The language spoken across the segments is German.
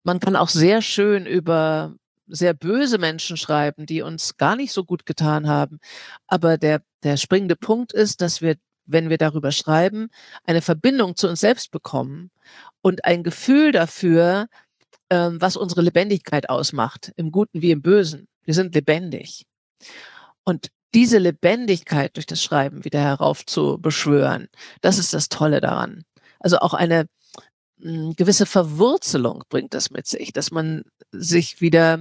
man kann auch sehr schön über sehr böse Menschen schreiben, die uns gar nicht so gut getan haben. Aber der springende Punkt ist, dass wir, wenn wir darüber schreiben, eine Verbindung zu uns selbst bekommen und ein Gefühl dafür, was unsere Lebendigkeit ausmacht, im Guten wie im Bösen. Wir sind lebendig. Und diese Lebendigkeit durch das Schreiben wieder heraufzubeschwören, das ist das Tolle daran. Also auch eine gewisse Verwurzelung bringt das mit sich, dass man sich wieder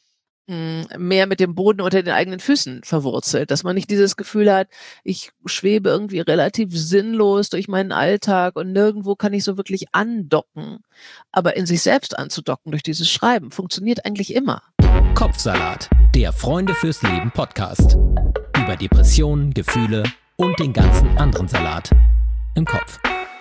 mehr mit dem Boden unter den eigenen Füßen verwurzelt, dass man nicht dieses Gefühl hat, ich schwebe irgendwie relativ sinnlos durch meinen Alltag und nirgendwo kann ich so wirklich andocken. Aber in sich selbst anzudocken durch dieses Schreiben funktioniert eigentlich immer. Kopfsalat, der Freunde fürs Leben Podcast. Über Depressionen, Gefühle und den ganzen anderen Salat im Kopf.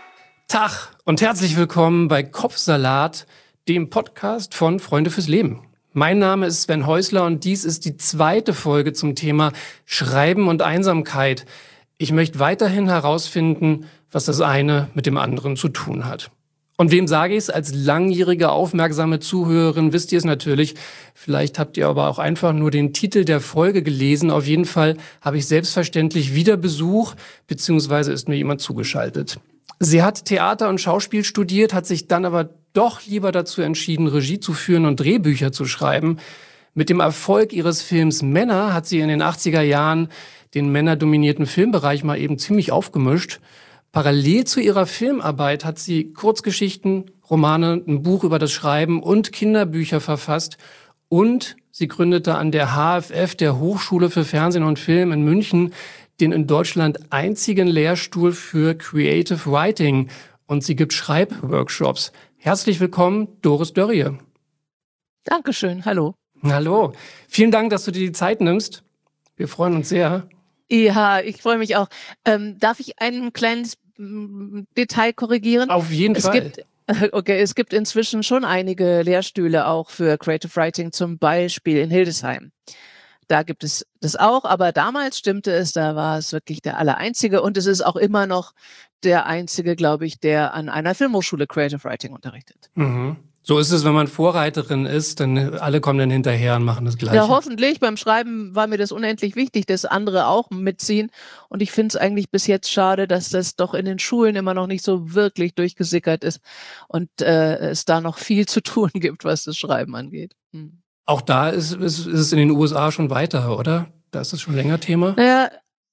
Tag und herzlich willkommen bei Kopfsalat, dem Podcast von Freunde fürs Leben. Mein Name ist Sven Häusler und dies ist die zweite Folge zum Thema Schreiben und Einsamkeit. Ich möchte weiterhin herausfinden, was das eine mit dem anderen zu tun hat. Und wem sage ich es? Als langjährige, aufmerksame Zuhörerin wisst ihr es natürlich. Vielleicht habt ihr aber auch einfach nur den Titel der Folge gelesen. Auf jeden Fall habe ich selbstverständlich wieder Besuch, beziehungsweise ist mir jemand zugeschaltet. Sie hat Theater und Schauspiel studiert, hat sich dann aber doch lieber dazu entschieden, Regie zu führen und Drehbücher zu schreiben. Mit dem Erfolg ihres Films Männer hat sie in den 80er Jahren den männerdominierten Filmbereich mal eben ziemlich aufgemischt. Parallel zu ihrer Filmarbeit hat sie Kurzgeschichten, Romane, ein Buch über das Schreiben und Kinderbücher verfasst. Und sie gründete an der HFF, der Hochschule für Fernsehen und Film in München, den in Deutschland einzigen Lehrstuhl für Creative Writing. Und sie gibt Schreibworkshops. Herzlich willkommen, Doris Dörrie. Dankeschön, hallo. Hallo. Vielen Dank, dass du dir die Zeit nimmst. Wir freuen uns sehr. Ja, ich freue mich auch. Darf ich ein kleines Detail korrigieren? Auf jeden Fall. Es gibt inzwischen schon einige Lehrstühle auch für Creative Writing, zum Beispiel in Hildesheim. Da gibt es das auch, aber damals stimmte es, da war es wirklich der Allereinzige und es ist auch immer noch der Einzige, glaube ich, der an einer Filmhochschule Creative Writing unterrichtet. Mhm. So ist es, wenn man Vorreiterin ist, dann alle kommen dann hinterher und machen das Gleiche. Ja, hoffentlich. Beim Schreiben war mir das unendlich wichtig, dass andere auch mitziehen. Und ich finde es eigentlich bis jetzt schade, dass das doch in den Schulen immer noch nicht so wirklich durchgesickert ist und es da noch viel zu tun gibt, was das Schreiben angeht. Auch da ist es in den USA schon weiter, oder? Da ist es schon länger Thema. Naja,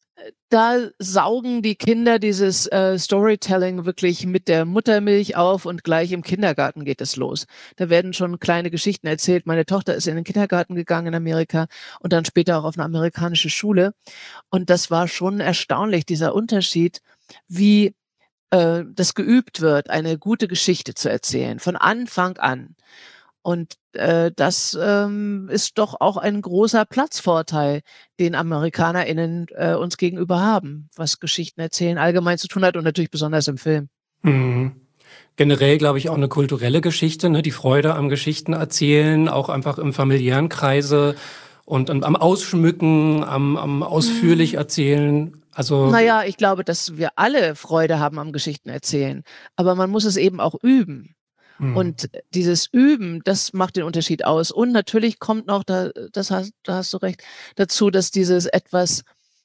da saugen die Kinder dieses Storytelling wirklich mit der Muttermilch auf und gleich im Kindergarten geht es los. Da werden schon kleine Geschichten erzählt. Meine Tochter ist in den Kindergarten gegangen in Amerika und dann später auch auf eine amerikanische Schule. Und das war schon erstaunlich, dieser Unterschied, wie das geübt wird, eine gute Geschichte zu erzählen, von Anfang an. Und das ist doch auch ein großer Platzvorteil, den AmerikanerInnen uns gegenüber haben, was Geschichten erzählen allgemein zu tun hat und natürlich besonders im Film. Mhm. Generell, glaube ich, auch eine kulturelle Geschichte, ne? Die Freude am Geschichten erzählen, auch einfach im familiären Kreise und am Ausschmücken, am ausführlich erzählen. Also naja, ich glaube, dass wir alle Freude haben am Geschichten erzählen, aber man muss es eben auch üben. Und dieses Üben, das macht den Unterschied aus. Und natürlich kommt noch, da hast du recht, dazu, dass dieses etwas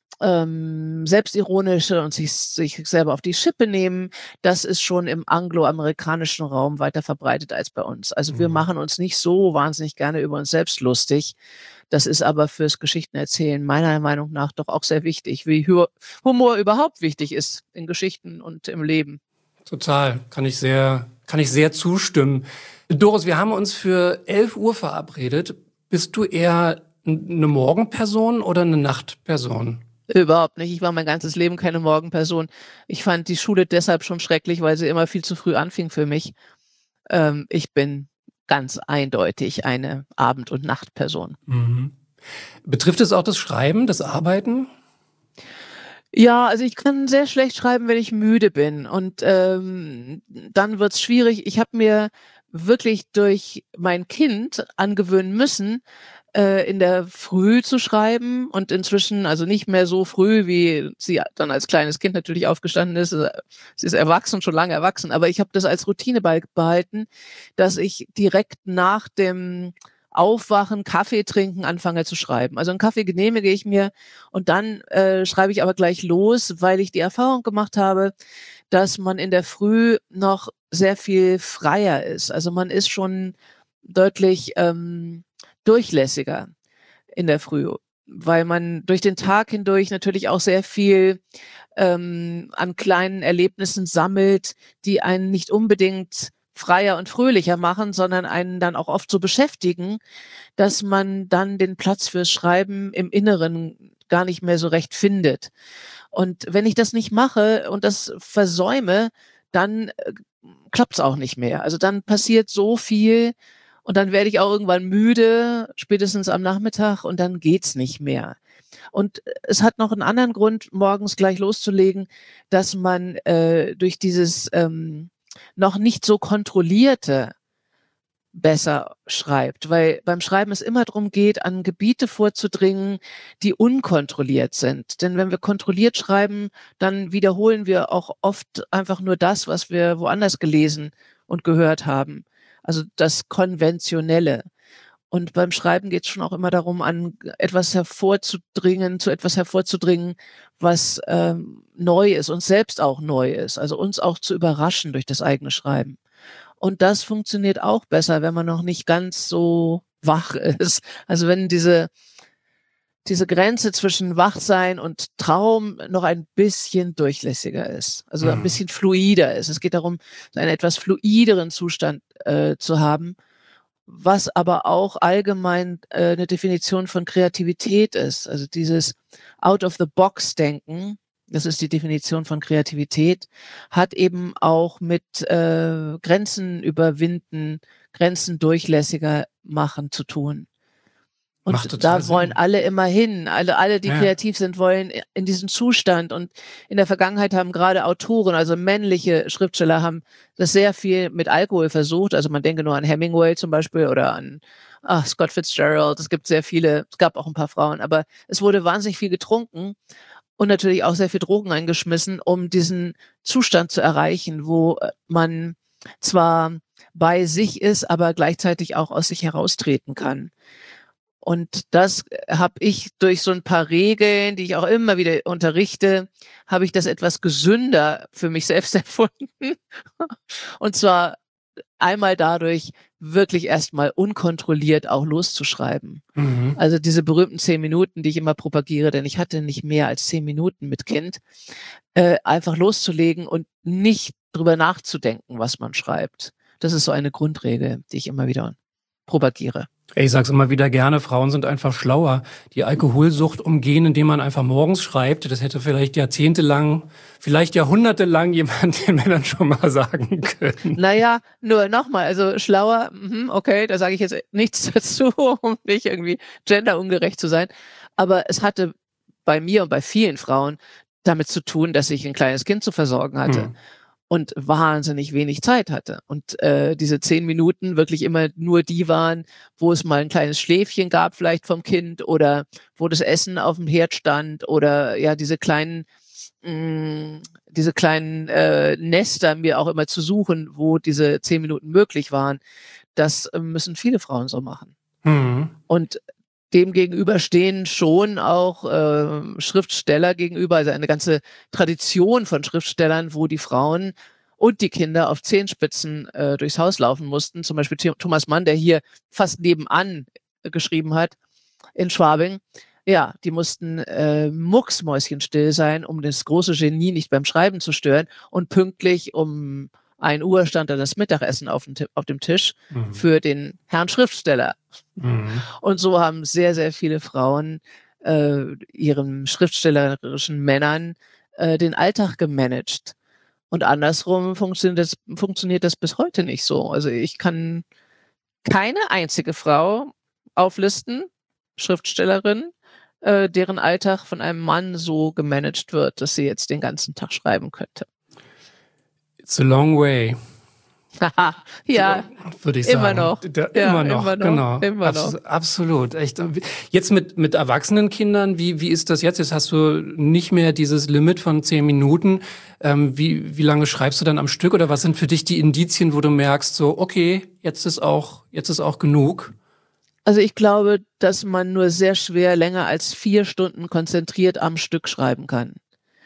selbstironische und sich selber auf die Schippe nehmen, das ist schon im angloamerikanischen Raum weiter verbreitet als bei uns. Also wir machen uns nicht so wahnsinnig gerne über uns selbst lustig. Das ist aber fürs Geschichtenerzählen meiner Meinung nach doch auch sehr wichtig, wie Humor überhaupt wichtig ist in Geschichten und im Leben. Total, kann ich sehr zustimmen. Doris, wir haben uns für 11 Uhr verabredet. Bist du eher eine Morgenperson oder eine Nachtperson? Überhaupt nicht. Ich war mein ganzes Leben keine Morgenperson. Ich fand die Schule deshalb schon schrecklich, weil sie immer viel zu früh anfing für mich. Ich bin ganz eindeutig eine Abend- und Nachtperson. Mhm. Betrifft es auch das Schreiben, das Arbeiten? Ja, also ich kann sehr schlecht schreiben, wenn ich müde bin und dann wird's schwierig. Ich habe mir wirklich durch mein Kind angewöhnen müssen, in der Früh zu schreiben und inzwischen, also nicht mehr so früh, wie sie dann als kleines Kind natürlich aufgestanden ist. Sie ist erwachsen, schon lange erwachsen, aber ich habe das als Routine beibehalten, dass ich direkt nach dem Aufwachen, Kaffee trinken, anfange zu schreiben. Also einen Kaffee genehmige ich mir und dann schreibe ich aber gleich los, weil ich die Erfahrung gemacht habe, dass man in der Früh noch sehr viel freier ist. Also man ist schon deutlich durchlässiger in der Früh, weil man durch den Tag hindurch natürlich auch sehr viel an kleinen Erlebnissen sammelt, die einen nicht unbedingt freier und fröhlicher machen, sondern einen dann auch oft so beschäftigen, dass man dann den Platz fürs Schreiben im Inneren gar nicht mehr so recht findet. Und wenn ich das nicht mache und das versäume, dann klappt's auch nicht mehr. Also dann passiert so viel und dann werde ich auch irgendwann müde, spätestens am Nachmittag, und dann geht's nicht mehr. Und es hat noch einen anderen Grund, morgens gleich loszulegen, dass man durch dieses noch nicht so kontrollierte besser schreibt, weil beim Schreiben es immer darum geht, an Gebiete vorzudringen, die unkontrolliert sind. Denn wenn wir kontrolliert schreiben, dann wiederholen wir auch oft einfach nur das, was wir woanders gelesen und gehört haben. Also das Konventionelle. Und beim Schreiben geht es schon auch immer darum, an etwas hervorzudringen, was neu ist, uns selbst auch neu ist, also uns auch zu überraschen durch das eigene Schreiben. Und das funktioniert auch besser, wenn man noch nicht ganz so wach ist. Also wenn diese Grenze zwischen Wachsein und Traum noch ein bisschen durchlässiger ist, also ein bisschen fluider ist. Es geht darum, einen etwas fluideren Zustand zu haben, was aber auch allgemein eine Definition von Kreativität ist. Also dieses Out-of-the-Box-Denken, das ist die Definition von Kreativität, hat eben auch mit Grenzen überwinden, Grenzen durchlässiger machen zu tun. Und da wollen alle immer hin. Alle, die kreativ sind, wollen in diesen Zustand. Und in der Vergangenheit haben gerade Autoren, also männliche Schriftsteller, haben das sehr viel mit Alkohol versucht. Also man denke nur an Hemingway zum Beispiel oder an Scott Fitzgerald. Es gibt sehr viele, es gab auch ein paar Frauen, aber es wurde wahnsinnig viel getrunken und natürlich auch sehr viel Drogen eingeschmissen, um diesen Zustand zu erreichen, wo man zwar bei sich ist, aber gleichzeitig auch aus sich heraustreten kann. Und das habe ich durch so ein paar Regeln, die ich auch immer wieder unterrichte, habe ich das etwas gesünder für mich selbst erfunden. Und zwar einmal dadurch, wirklich erstmal unkontrolliert auch loszuschreiben. Mhm. Also diese berühmten 10 Minuten, die ich immer propagiere, denn ich hatte nicht mehr als 10 Minuten mit Kind, einfach loszulegen und nicht drüber nachzudenken, was man schreibt. Das ist so eine Grundregel, die ich immer wieder propagiere. Ich sag's immer wieder gerne, Frauen sind einfach schlauer. Die Alkoholsucht umgehen, indem man einfach morgens schreibt. Das hätte vielleicht jahrzehntelang, vielleicht jahrhundertelang jemand den Männern schon mal sagen können. Naja, nur nochmal, also schlauer, okay, da sage ich jetzt nichts dazu, um nicht irgendwie genderungerecht zu sein. Aber es hatte bei mir und bei vielen Frauen damit zu tun, dass ich ein kleines Kind zu versorgen hatte. Und wahnsinnig wenig Zeit hatte. Und diese 10 Minuten wirklich immer nur die waren, wo es mal ein kleines Schläfchen gab vielleicht vom Kind oder wo das Essen auf dem Herd stand oder ja diese kleinen Nester mir auch immer zu suchen, wo diese 10 Minuten möglich waren. Das müssen viele Frauen so machen. Mhm. Und dem gegenüber stehen schon auch Schriftsteller gegenüber, also eine ganze Tradition von Schriftstellern, wo die Frauen und die Kinder auf Zehenspitzen durchs Haus laufen mussten. Zum Beispiel Thomas Mann, der hier fast nebenan geschrieben hat in Schwabing. Ja, die mussten mucksmäuschenstill sein, um das große Genie nicht beim Schreiben zu stören. Und pünktlich um 1 Uhr stand dann das Mittagessen auf dem Tisch für den Herrn Schriftsteller. Mhm. Und so haben sehr, sehr viele Frauen ihren schriftstellerischen Männern den Alltag gemanagt. Und andersrum funktioniert das bis heute nicht so. Also ich kann keine einzige Frau auflisten, Schriftstellerin, deren Alltag von einem Mann so gemanagt wird, dass sie jetzt den ganzen Tag schreiben könnte. It's a long way. Ja, würde ich immer sagen. noch. Immer noch, genau. Immer noch. Absolut, echt. Jetzt mit erwachsenen Kindern, wie ist das jetzt? Jetzt hast du nicht mehr dieses Limit von 10 Minuten. Wie lange schreibst du dann am Stück? Oder was sind für dich die Indizien, wo du merkst, so, okay, jetzt ist auch genug? Also ich glaube, dass man nur sehr schwer länger als 4 Stunden konzentriert am Stück schreiben kann.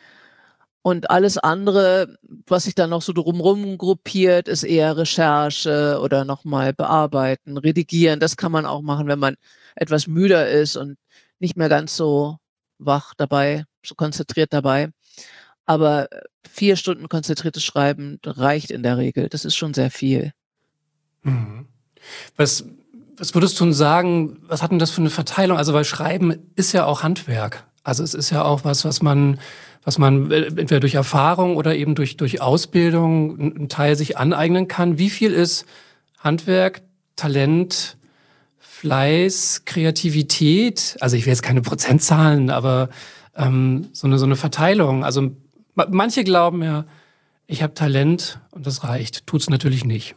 Und alles andere, was sich dann noch so drumherum gruppiert, ist eher Recherche oder nochmal bearbeiten, redigieren. Das kann man auch machen, wenn man etwas müder ist und nicht mehr ganz so wach dabei, so konzentriert dabei. Aber 4 Stunden konzentriertes Schreiben reicht in der Regel. Das ist schon sehr viel. Mhm. Was würdest du denn sagen, was hat denn das für eine Verteilung? Also, weil Schreiben ist ja auch Handwerk. Also es ist ja auch was man entweder durch Erfahrung oder eben durch Ausbildung einen Teil sich aneignen kann. Wie viel ist Handwerk, Talent, Fleiß, Kreativität? Also ich will jetzt keine Prozentzahlen, aber so eine Verteilung. Also manche glauben ja, ich habe Talent und das reicht. Tut's natürlich nicht.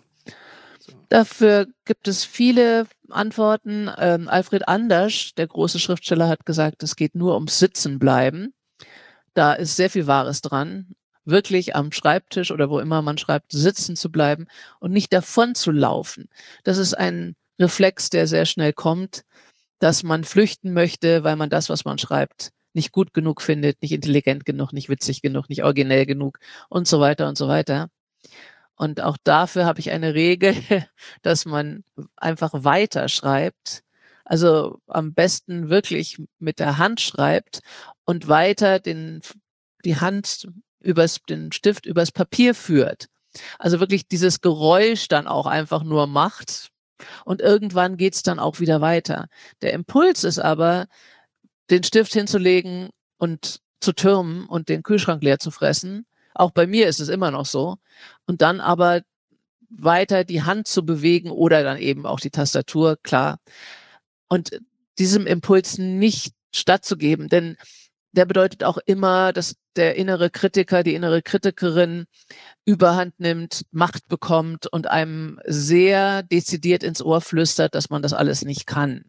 Dafür gibt es viele Antworten. Alfred Andersch, der große Schriftsteller, hat gesagt, es geht nur ums Sitzenbleiben. Da ist sehr viel Wahres dran, wirklich am Schreibtisch oder wo immer man schreibt, sitzen zu bleiben und nicht davon zu laufen. Das ist ein Reflex, der sehr schnell kommt, dass man flüchten möchte, weil man das, was man schreibt, nicht gut genug findet, nicht intelligent genug, nicht witzig genug, nicht originell genug und so weiter und so weiter. Und auch dafür habe ich eine Regel, dass man einfach weiter schreibt. Also am besten wirklich mit der Hand schreibt und weiter die Hand den Stift übers Papier führt. Also wirklich dieses Geräusch dann auch einfach nur macht und irgendwann geht's dann auch wieder weiter. Der Impuls ist aber, den Stift hinzulegen und zu türmen und den Kühlschrank leer zu fressen. Auch bei mir ist es immer noch so. Und dann aber weiter die Hand zu bewegen oder dann eben auch die Tastatur, klar. Und diesem Impuls nicht stattzugeben, denn der bedeutet auch immer, dass der innere Kritiker, die innere Kritikerin Überhand nimmt, Macht bekommt und einem sehr dezidiert ins Ohr flüstert, dass man das alles nicht kann.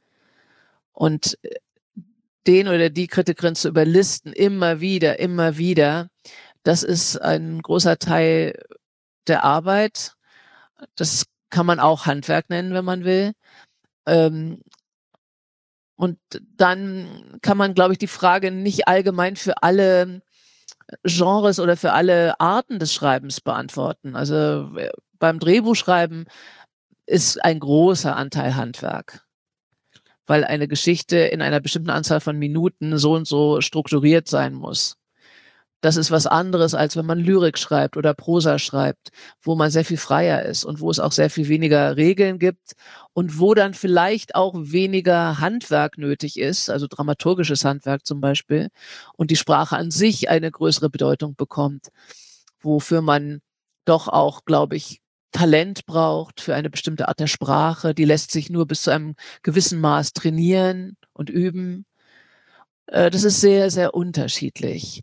Und den oder die Kritikerin zu überlisten, immer wieder, das ist ein großer Teil der Arbeit. Das kann man auch Handwerk nennen, wenn man will. Und dann kann man, glaube ich, die Frage nicht allgemein für alle Genres oder für alle Arten des Schreibens beantworten. Also beim Drehbuchschreiben ist ein großer Anteil Handwerk, weil eine Geschichte in einer bestimmten Anzahl von Minuten so und so strukturiert sein muss. Das ist was anderes, als wenn man Lyrik schreibt oder Prosa schreibt, wo man sehr viel freier ist und wo es auch sehr viel weniger Regeln gibt und wo dann vielleicht auch weniger Handwerk nötig ist, also dramaturgisches Handwerk zum Beispiel, und die Sprache an sich eine größere Bedeutung bekommt, wofür man doch auch, glaube ich, Talent braucht für eine bestimmte Art der Sprache. Die lässt sich nur bis zu einem gewissen Maß trainieren und üben. Das ist sehr, sehr unterschiedlich.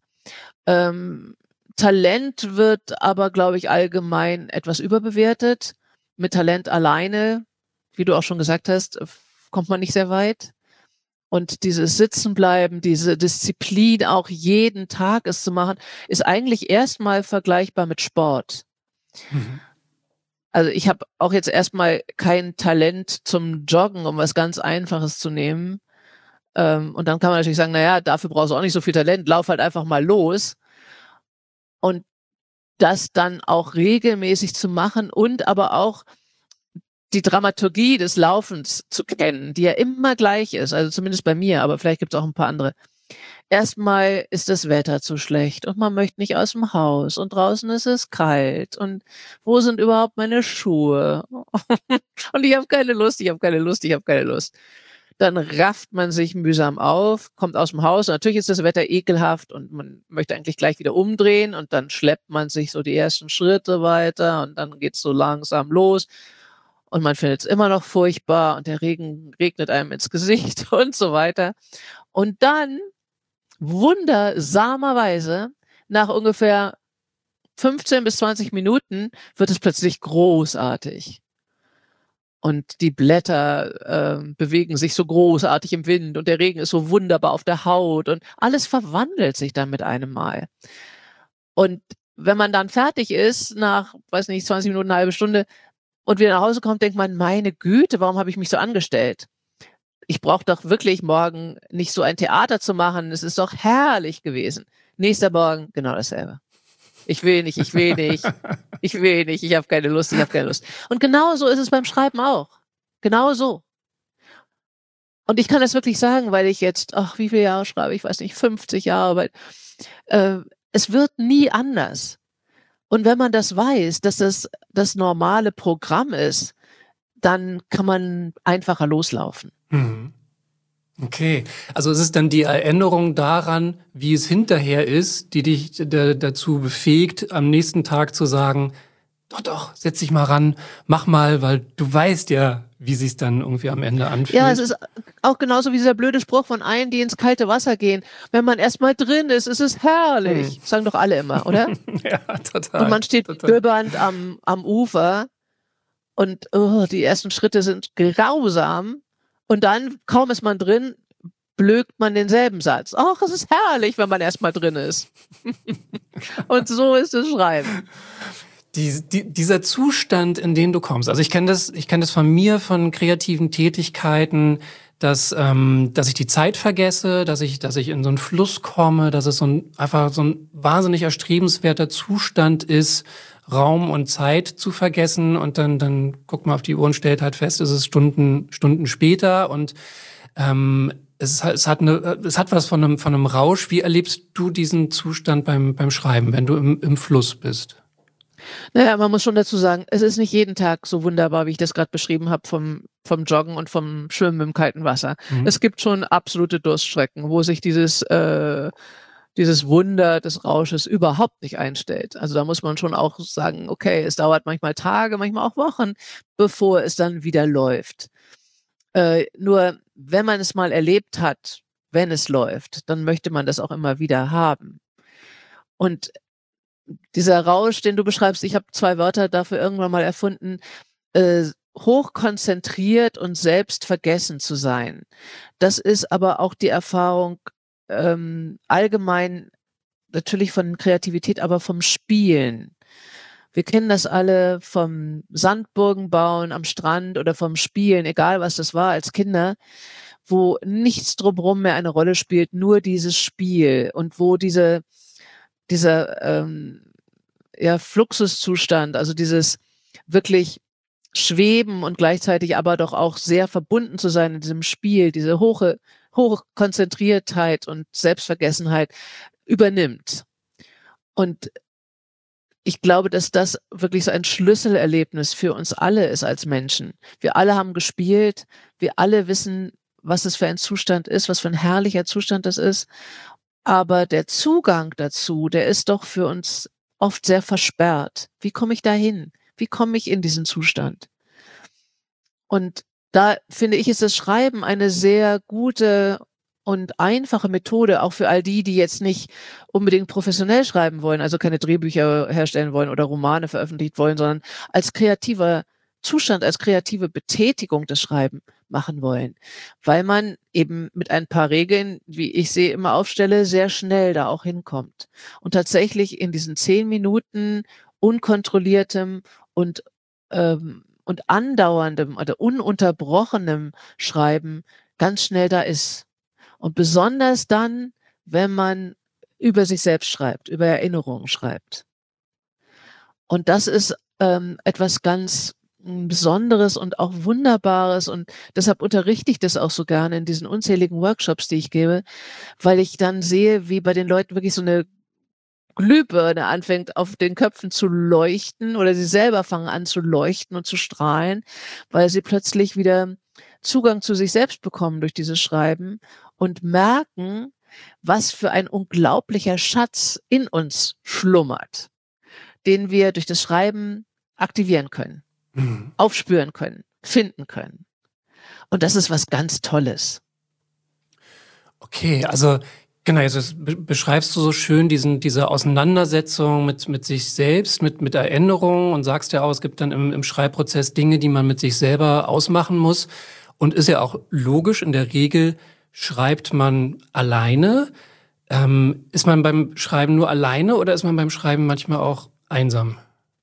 Talent wird aber, glaube ich, allgemein etwas überbewertet. Mit Talent alleine, wie du auch schon gesagt hast, kommt man nicht sehr weit. Und dieses Sitzenbleiben, diese Disziplin, auch jeden Tag es zu machen, ist eigentlich erstmal vergleichbar mit Sport. Mhm. Also ich habe auch jetzt erstmal kein Talent zum Joggen, um was ganz Einfaches zu nehmen. Und dann kann man natürlich sagen, naja, dafür brauchst du auch nicht so viel Talent, lauf halt einfach mal los. Und das dann auch regelmäßig zu machen und aber auch die Dramaturgie des Laufens zu kennen, die ja immer gleich ist, also zumindest bei mir, aber vielleicht gibt es auch ein paar andere. Erstmal ist das Wetter zu schlecht und man möchte nicht aus dem Haus und draußen ist es kalt und wo sind überhaupt meine Schuhe? Und ich habe keine Lust. Dann rafft man sich mühsam auf, kommt aus dem Haus. Natürlich ist das Wetter ekelhaft und man möchte eigentlich gleich wieder umdrehen und dann schleppt man sich so die ersten Schritte weiter und dann geht's so langsam los und man findet es immer noch furchtbar und der Regen regnet einem ins Gesicht und so weiter. Und dann, wundersamerweise, nach ungefähr 15 bis 20 Minuten wird es plötzlich großartig. Und die Blätter bewegen sich so großartig im Wind und der Regen ist so wunderbar auf der Haut und alles verwandelt sich dann mit einem Mal. Und wenn man dann fertig ist, nach, 20 Minuten, eine halbe Stunde und wieder nach Hause kommt, denkt man, meine Güte, warum habe ich mich so angestellt? Ich brauche doch wirklich morgen nicht so ein Theater zu machen. Es ist doch herrlich gewesen. Nächster Morgen, genau dasselbe. Ich will nicht, ich habe keine Lust. Und genau so ist es beim Schreiben auch. Genau so. Und ich kann das wirklich sagen, weil ich jetzt, wie viele Jahre schreibe, ich weiß nicht, 50 Jahre, aber es wird nie anders. Und wenn man das weiß, dass das das normale Programm ist, dann kann man einfacher loslaufen. Mhm. Okay, also es ist dann die Erinnerung daran, wie es hinterher ist, die dich dazu befähigt, am nächsten Tag zu sagen, doch, setz dich mal ran, mach mal, weil du weißt ja, wie sich's dann irgendwie am Ende anfühlt. Ja, es ist auch genauso wie dieser blöde Spruch von allen, die ins kalte Wasser gehen. Wenn man erstmal drin ist, ist es herrlich. Das sagen doch alle immer, oder? Ja, total. Und man steht bibbernd am Ufer und die ersten Schritte sind grausam. Und dann, kaum ist man drin, blökt man denselben Satz. Ach, es ist herrlich, wenn man erstmal drin ist. Und so ist das Schreiben. Dieser Zustand, in den du kommst. Also ich kenne das von mir, von kreativen Tätigkeiten, dass ich die Zeit vergesse, dass ich in so einen Fluss komme, dass es einfach so ein wahnsinnig erstrebenswerter Zustand ist, Raum und Zeit zu vergessen und dann guckt man auf die Uhr und stellt halt fest, es ist Stunden später und es hat was von einem Rausch. Wie erlebst du diesen Zustand beim Schreiben, wenn du im Fluss bist? Naja, man muss schon dazu sagen, es ist nicht jeden Tag so wunderbar, wie ich das gerade beschrieben habe, vom Joggen und vom Schwimmen im kalten Wasser. Mhm. Es gibt schon absolute Durststrecken, wo sich dieses Wunder des Rausches überhaupt nicht einstellt. Also da muss man schon auch sagen, okay, es dauert manchmal Tage, manchmal auch Wochen, bevor es dann wieder läuft. Nur wenn man es mal erlebt hat, wenn es läuft, dann möchte man das auch immer wieder haben. Und dieser Rausch, den du beschreibst, ich habe 2 Wörter dafür irgendwann mal erfunden, hochkonzentriert und selbstvergessen zu sein. Das ist aber auch die Erfahrung allgemein natürlich von Kreativität, aber vom Spielen. Wir kennen das alle vom Sandburgen bauen am Strand oder vom Spielen, egal was das war als Kinder, wo nichts drumherum mehr eine Rolle spielt, nur dieses Spiel und wo dieser Fluxuszustand, also dieses wirklich Schweben und gleichzeitig aber doch auch sehr verbunden zu sein in diesem Spiel, diese hohe Konzentriertheit und Selbstvergessenheit übernimmt. Und ich glaube, dass das wirklich so ein Schlüsselerlebnis für uns alle ist als Menschen. Wir alle haben gespielt, wir alle wissen, was es für ein Zustand ist, was für ein herrlicher Zustand das ist. Aber der Zugang dazu, der ist doch für uns oft sehr versperrt. Wie komme ich da hin? Wie komme ich in diesen Zustand? Und da finde ich, ist das Schreiben eine sehr gute und einfache Methode, auch für all die jetzt nicht unbedingt professionell schreiben wollen, also keine Drehbücher herstellen wollen oder Romane veröffentlicht wollen, sondern als kreativer Zustand, als kreative Betätigung des Schreiben machen wollen, weil man eben mit ein paar Regeln, wie ich sie immer aufstelle, sehr schnell da auch hinkommt und tatsächlich in diesen 10 Minuten unkontrolliertem und andauerndem oder ununterbrochenem Schreiben ganz schnell da ist. Und besonders dann, wenn man über sich selbst schreibt, über Erinnerungen schreibt. Und das ist etwas ganz Besonderes und auch Wunderbares und deshalb unterrichte ich das auch so gerne in diesen unzähligen Workshops, die ich gebe, weil ich dann sehe, wie bei den Leuten wirklich so eine Glühbirne anfängt auf den Köpfen zu leuchten oder sie selber fangen an zu leuchten und zu strahlen, weil sie plötzlich wieder Zugang zu sich selbst bekommen durch dieses Schreiben und merken, was für ein unglaublicher Schatz in uns schlummert, den wir durch das Schreiben aktivieren können, aufspüren können, finden können. Und das ist was ganz Tolles. Okay, also Genau, also das beschreibst du so schön, diese Auseinandersetzung mit sich selbst, mit Erinnerungen und sagst ja auch, es gibt dann im Schreibprozess Dinge, die man mit sich selber ausmachen muss. Und ist ja auch logisch, in der Regel schreibt man alleine. Ist man beim Schreiben nur alleine oder ist man beim Schreiben manchmal auch einsam?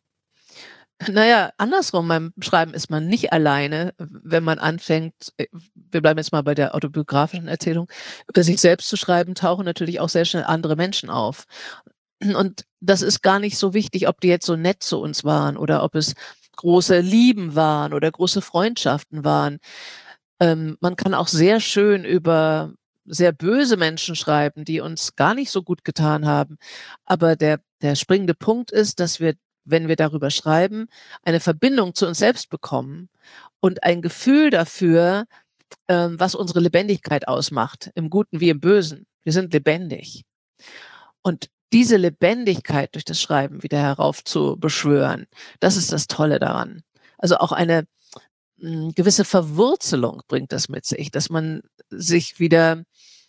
Naja, andersrum, beim Schreiben ist man nicht alleine, wenn man anfängt, wir bleiben jetzt mal bei der autobiografischen Erzählung, über sich selbst zu schreiben, tauchen natürlich auch sehr schnell andere Menschen auf. Und das ist gar nicht so wichtig, ob die jetzt so nett zu uns waren oder ob es große Lieben waren oder große Freundschaften waren. Man kann auch sehr schön über sehr böse Menschen schreiben, die uns gar nicht so gut getan haben. Aber der springende Punkt ist, dass wir, wenn wir darüber schreiben, eine Verbindung zu uns selbst bekommen und ein Gefühl dafür, was unsere Lebendigkeit ausmacht, im Guten wie im Bösen. Wir sind lebendig. Und diese Lebendigkeit durch das Schreiben wieder herauf zu beschwören, das ist das Tolle daran. Also auch eine gewisse Verwurzelung bringt das mit sich, dass man sich wieder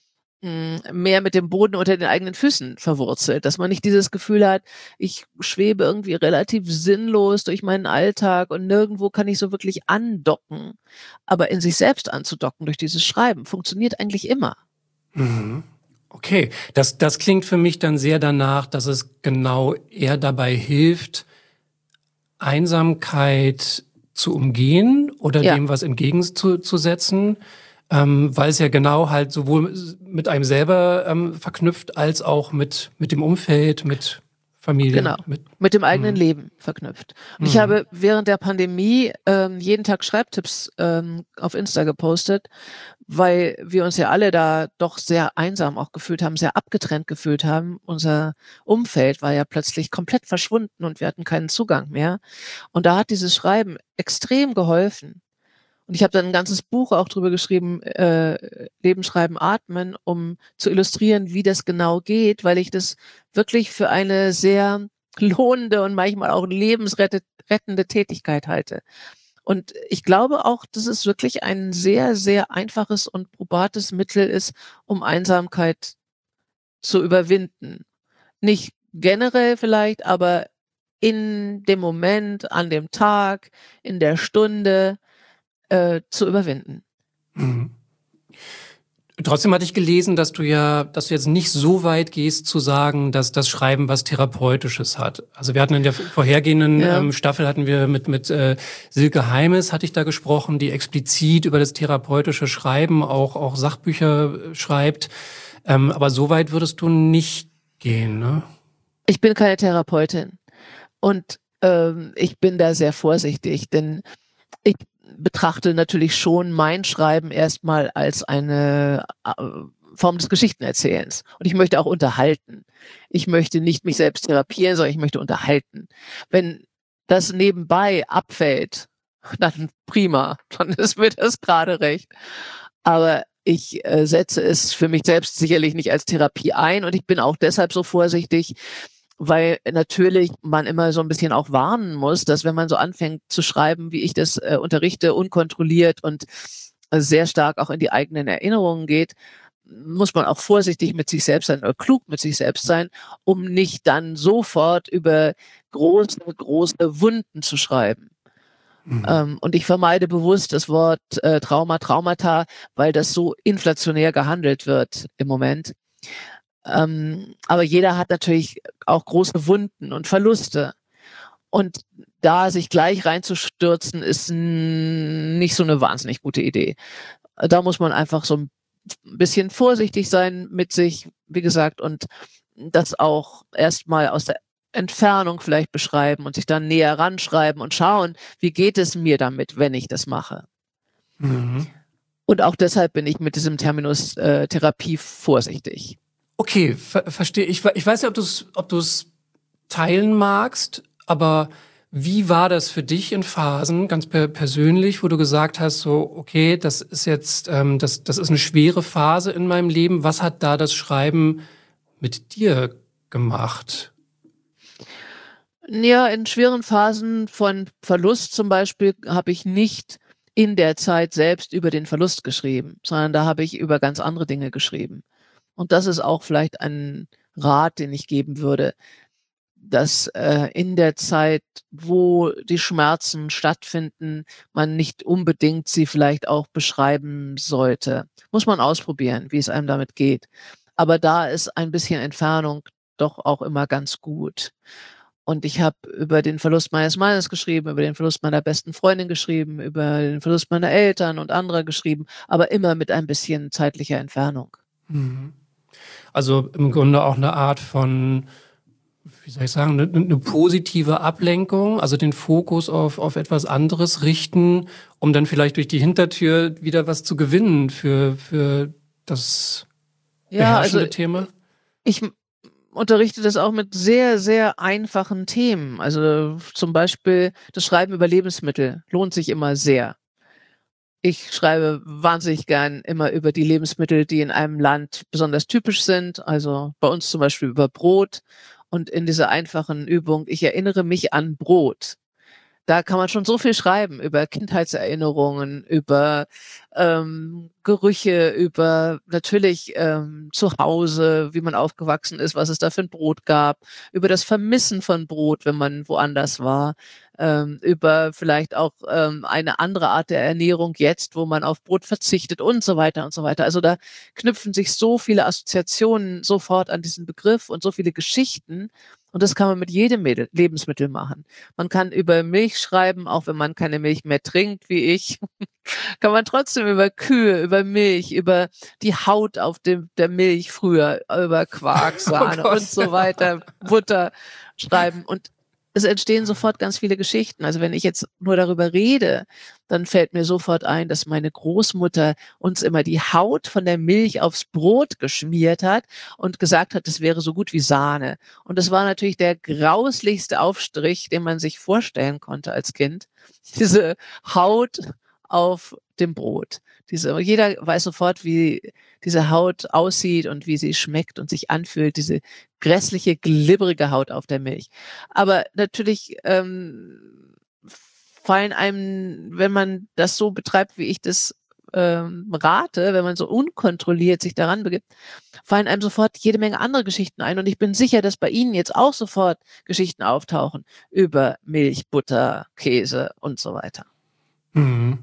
mehr mit dem Boden unter den eigenen Füßen verwurzelt, dass man nicht dieses Gefühl hat, ich schwebe irgendwie relativ sinnlos durch meinen Alltag und nirgendwo kann ich so wirklich andocken. Aber in sich selbst anzudocken durch dieses Schreiben funktioniert eigentlich immer. Mhm. Okay, das klingt für mich dann sehr danach, dass es genau eher dabei hilft, Einsamkeit zu umgehen oder dem was entgegenzusetzen, weil es ja genau halt sowohl mit einem selber verknüpft, als auch mit dem Umfeld, mit Familie. Genau, mit dem eigenen Leben verknüpft. Und ich habe während der Pandemie jeden Tag Schreibtipps auf Insta gepostet, weil wir uns ja alle da doch sehr einsam auch gefühlt haben, sehr abgetrennt gefühlt haben. Unser Umfeld war ja plötzlich komplett verschwunden und wir hatten keinen Zugang mehr. Und da hat dieses Schreiben extrem geholfen. Und ich habe dann ein ganzes Buch auch drüber geschrieben, Leben, Schreiben, Atmen, um zu illustrieren, wie das genau geht, weil ich das wirklich für eine sehr lohnende und manchmal auch lebensrettende Tätigkeit halte. Und ich glaube auch, dass es wirklich ein sehr, sehr einfaches und probates Mittel ist, um Einsamkeit zu überwinden. Nicht generell vielleicht, aber in dem Moment, an dem Tag, in der Stunde zu überwinden. Mhm. Trotzdem hatte ich gelesen, dass du jetzt nicht so weit gehst zu sagen, dass das Schreiben was Therapeutisches hat. Also wir hatten in der vorhergehenden Staffel hatten wir mit Silke Heimes, hatte ich da gesprochen, die explizit über das therapeutische Schreiben auch Sachbücher schreibt. Aber so weit würdest du nicht gehen, ne? Ich bin keine Therapeutin und ich bin da sehr vorsichtig, denn ich betrachte natürlich schon mein Schreiben erstmal als eine Form des Geschichtenerzählens. Und ich möchte auch unterhalten. Ich möchte nicht mich selbst therapieren, sondern ich möchte unterhalten. Wenn das nebenbei abfällt, dann prima, dann ist mir das gerade recht. Aber ich setze es für mich selbst sicherlich nicht als Therapie ein und ich bin auch deshalb so vorsichtig, weil natürlich man immer so ein bisschen auch warnen muss, dass wenn man so anfängt zu schreiben, wie ich das unterrichte, unkontrolliert und sehr stark auch in die eigenen Erinnerungen geht, muss man auch vorsichtig mit sich selbst sein oder klug mit sich selbst sein, um nicht dann sofort über große Wunden zu schreiben. Und ich vermeide bewusst das Wort Traumata, weil das so inflationär gehandelt wird im Moment. Aber jeder hat natürlich auch große Wunden und Verluste. Und da sich gleich reinzustürzen, ist nicht so eine wahnsinnig gute Idee. Da muss man einfach so ein bisschen vorsichtig sein mit sich, wie gesagt, und das auch erstmal aus der Entfernung vielleicht beschreiben und sich dann näher ranschreiben und schauen, wie geht es mir damit, wenn ich das mache. Mhm. Und auch deshalb bin ich mit diesem Terminus Therapie vorsichtig. Okay, verstehe. Ich weiß nicht, ob du es teilen magst, aber wie war das für dich in Phasen, ganz persönlich, wo du gesagt hast, so, okay, das ist jetzt, das ist eine schwere Phase in meinem Leben. Was hat da das Schreiben mit dir gemacht? Ja, in schweren Phasen von Verlust zum Beispiel habe ich nicht in der Zeit selbst über den Verlust geschrieben, sondern da habe ich über ganz andere Dinge geschrieben. Und das ist auch vielleicht ein Rat, den ich geben würde, dass in der Zeit, wo die Schmerzen stattfinden, man nicht unbedingt sie vielleicht auch beschreiben sollte. Muss man ausprobieren, wie es einem damit geht. Aber da ist ein bisschen Entfernung doch auch immer ganz gut. Und ich habe über den Verlust meines Mannes geschrieben, über den Verlust meiner besten Freundin geschrieben, über den Verlust meiner Eltern und anderer geschrieben, aber immer mit ein bisschen zeitlicher Entfernung. Mhm. Also im Grunde auch eine Art von, wie soll ich sagen, eine positive Ablenkung, also den Fokus auf etwas anderes richten, um dann vielleicht durch die Hintertür wieder was zu gewinnen für das beherrschende Thema? Ich unterrichte das auch mit sehr, sehr einfachen Themen. Also zum Beispiel das Schreiben über Lebensmittel lohnt sich immer sehr. Ich schreibe wahnsinnig gern immer über die Lebensmittel, die in einem Land besonders typisch sind. Also bei uns zum Beispiel über Brot. Und in dieser einfachen Übung, ich erinnere mich an Brot. Da kann man schon so viel schreiben über Kindheitserinnerungen, über Gerüche, über natürlich zu Hause, wie man aufgewachsen ist, was es da für ein Brot gab, über das Vermissen von Brot, wenn man woanders war, über vielleicht auch eine andere Art der Ernährung jetzt, wo man auf Brot verzichtet und so weiter und so weiter. Also da knüpfen sich so viele Assoziationen sofort an diesen Begriff und so viele Geschichten. Und das kann man mit jedem Lebensmittel machen. Man kann über Milch schreiben, auch wenn man keine Milch mehr trinkt, wie ich. Kann man trotzdem über Kühe, über Milch, über die Haut auf der Milch früher, über Quark, Sahne und so weiter, Butter schreiben. Und es entstehen sofort ganz viele Geschichten. Also wenn ich jetzt nur darüber rede, dann fällt mir sofort ein, dass meine Großmutter uns immer die Haut von der Milch aufs Brot geschmiert hat und gesagt hat, es wäre so gut wie Sahne. Und das war natürlich der grauslichste Aufstrich, den man sich vorstellen konnte als Kind. Diese Haut auf dem Brot. Jeder weiß sofort, wie diese Haut aussieht und wie sie schmeckt und sich anfühlt, diese grässliche, glibberige Haut auf der Milch. Aber natürlich fallen einem, wenn man das so betreibt, wie ich das rate, wenn man so unkontrolliert sich daran begibt, fallen einem sofort jede Menge andere Geschichten ein. Und ich bin sicher, dass bei Ihnen jetzt auch sofort Geschichten auftauchen über Milch, Butter, Käse und so weiter. Mhm.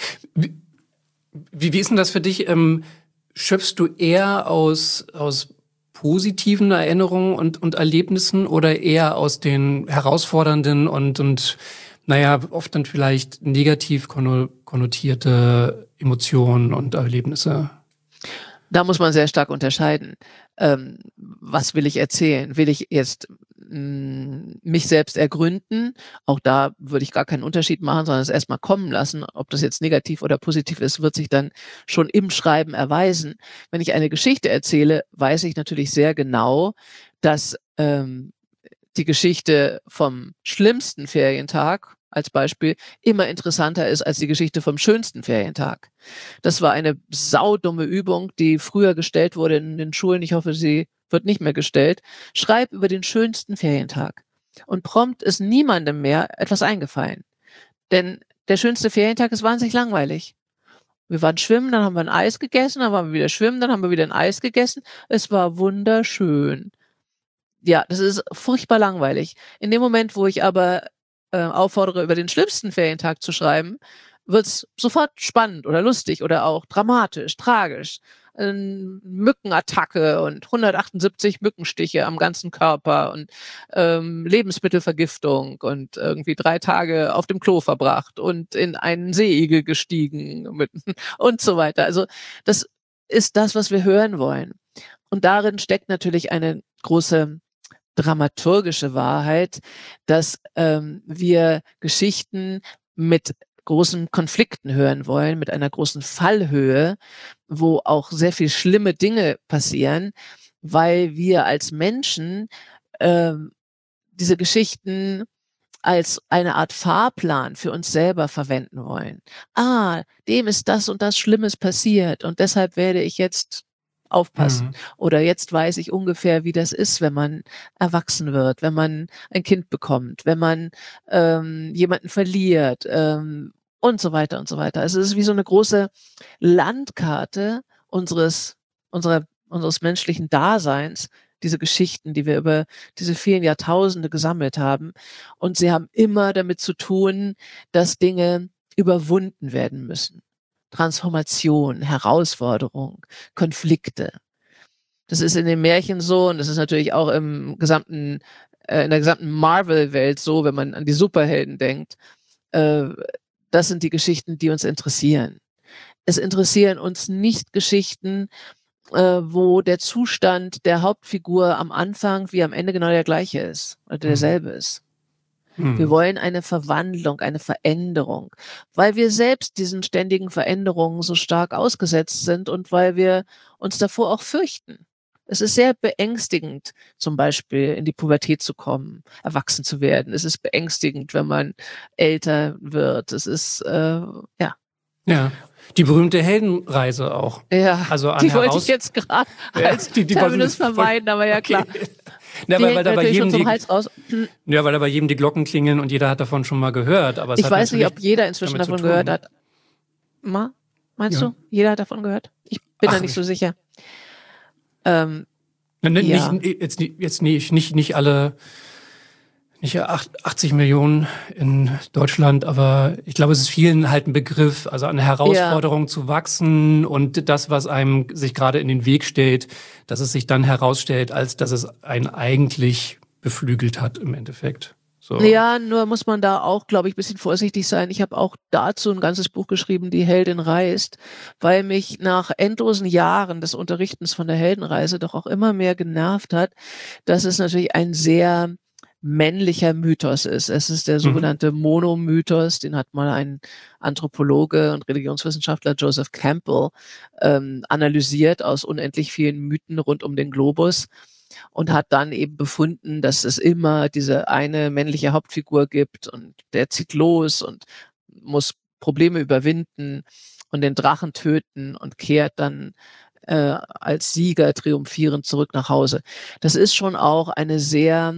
Wie ist denn das für dich? Schöpfst du eher aus positiven Erinnerungen und Erlebnissen oder eher aus den herausfordernden und naja, oft dann vielleicht negativ konnotierte Emotionen und Erlebnisse? Da muss man sehr stark unterscheiden. Was will ich erzählen? Will ich jetzt mich selbst ergründen? Auch da würde ich gar keinen Unterschied machen, sondern es erstmal kommen lassen. Ob das jetzt negativ oder positiv ist, wird sich dann schon im Schreiben erweisen. Wenn ich eine Geschichte erzähle, weiß ich natürlich sehr genau, dass die Geschichte vom schlimmsten Ferientag als Beispiel immer interessanter ist als die Geschichte vom schönsten Ferientag. Das war eine saudumme Übung, die früher gestellt wurde in den Schulen. Ich hoffe, sie wird nicht mehr gestellt. Schreib über den schönsten Ferientag. Und prompt ist niemandem mehr etwas eingefallen. Denn der schönste Ferientag ist wahnsinnig langweilig. Wir waren schwimmen, dann haben wir ein Eis gegessen, dann waren wir wieder schwimmen, dann haben wir wieder ein Eis gegessen. Es war wunderschön. Ja, das ist furchtbar langweilig. In dem Moment, wo ich aber auffordere, über den schlimmsten Ferientag zu schreiben, wird's sofort spannend oder lustig oder auch dramatisch, tragisch. Mückenattacke und 178 Mückenstiche am ganzen Körper und Lebensmittelvergiftung und irgendwie 3 Tage auf dem Klo verbracht und in einen Seeigel gestiegen und so weiter. Also das ist das, was wir hören wollen. Und darin steckt natürlich eine große dramaturgische Wahrheit, dass wir Geschichten mit großen Konflikten hören wollen, mit einer großen Fallhöhe, wo auch sehr viel schlimme Dinge passieren, weil wir als Menschen diese Geschichten als eine Art Fahrplan für uns selber verwenden wollen. Dem ist das und das Schlimmes passiert und deshalb werde ich jetzt aufpassen. Oder jetzt weiß ich ungefähr, wie das ist, wenn man erwachsen wird, wenn man ein Kind bekommt, wenn man jemanden verliert und so weiter und so weiter. Also es ist wie so eine große Landkarte unserer unseres menschlichen Daseins, diese Geschichten, die wir über diese vielen Jahrtausende gesammelt haben. Und sie haben immer damit zu tun, dass Dinge überwunden werden müssen. Transformation, Herausforderung, Konflikte. Das ist in den Märchen so und das ist natürlich auch in der gesamten Marvel-Welt so, wenn man an die Superhelden denkt. Das sind die Geschichten, die uns interessieren. Es interessieren uns nicht Geschichten, wo der Zustand der Hauptfigur am Anfang wie am Ende genau der gleiche ist oder derselbe ist. Wir wollen eine Verwandlung, eine Veränderung, weil wir selbst diesen ständigen Veränderungen so stark ausgesetzt sind und weil wir uns davor auch fürchten. Es ist sehr beängstigend, zum Beispiel in die Pubertät zu kommen, erwachsen zu werden. Es ist beängstigend, wenn man älter wird. Es ist, ja. Ja, die berühmte Heldenreise auch. Ja, also die wollte ich jetzt gerade als Terminus vermeiden, aber ja klar. Okay. Ja, weil da bei jedem die Glocken klingeln und jeder hat davon schon mal gehört. Aber ich weiß nicht, ob jeder inzwischen davon gehört hat. Meinst du, jeder hat davon gehört? Ich bin da nicht so sicher. Nicht alle, nicht 80 Millionen in Deutschland, aber ich glaube, es ist vielen halt ein Begriff, also eine Herausforderung zu wachsen und das, was einem sich gerade in den Weg stellt, dass es sich dann herausstellt, als dass es einen eigentlich beflügelt hat im Endeffekt. So. Ja, nur muss man da auch, glaube ich, ein bisschen vorsichtig sein. Ich habe auch dazu ein ganzes Buch geschrieben, Die Heldin reist, weil mich nach endlosen Jahren des Unterrichtens von der Heldenreise doch auch immer mehr genervt hat, dass es natürlich ein sehr männlicher Mythos ist. Es ist der sogenannte Monomythos, den hat mal ein Anthropologe und Religionswissenschaftler Joseph Campbell analysiert aus unendlich vielen Mythen rund um den Globus und hat dann eben befunden, dass es immer diese eine männliche Hauptfigur gibt und der zieht los und muss Probleme überwinden und den Drachen töten und kehrt dann als Sieger triumphierend zurück nach Hause. Das ist schon auch eine sehr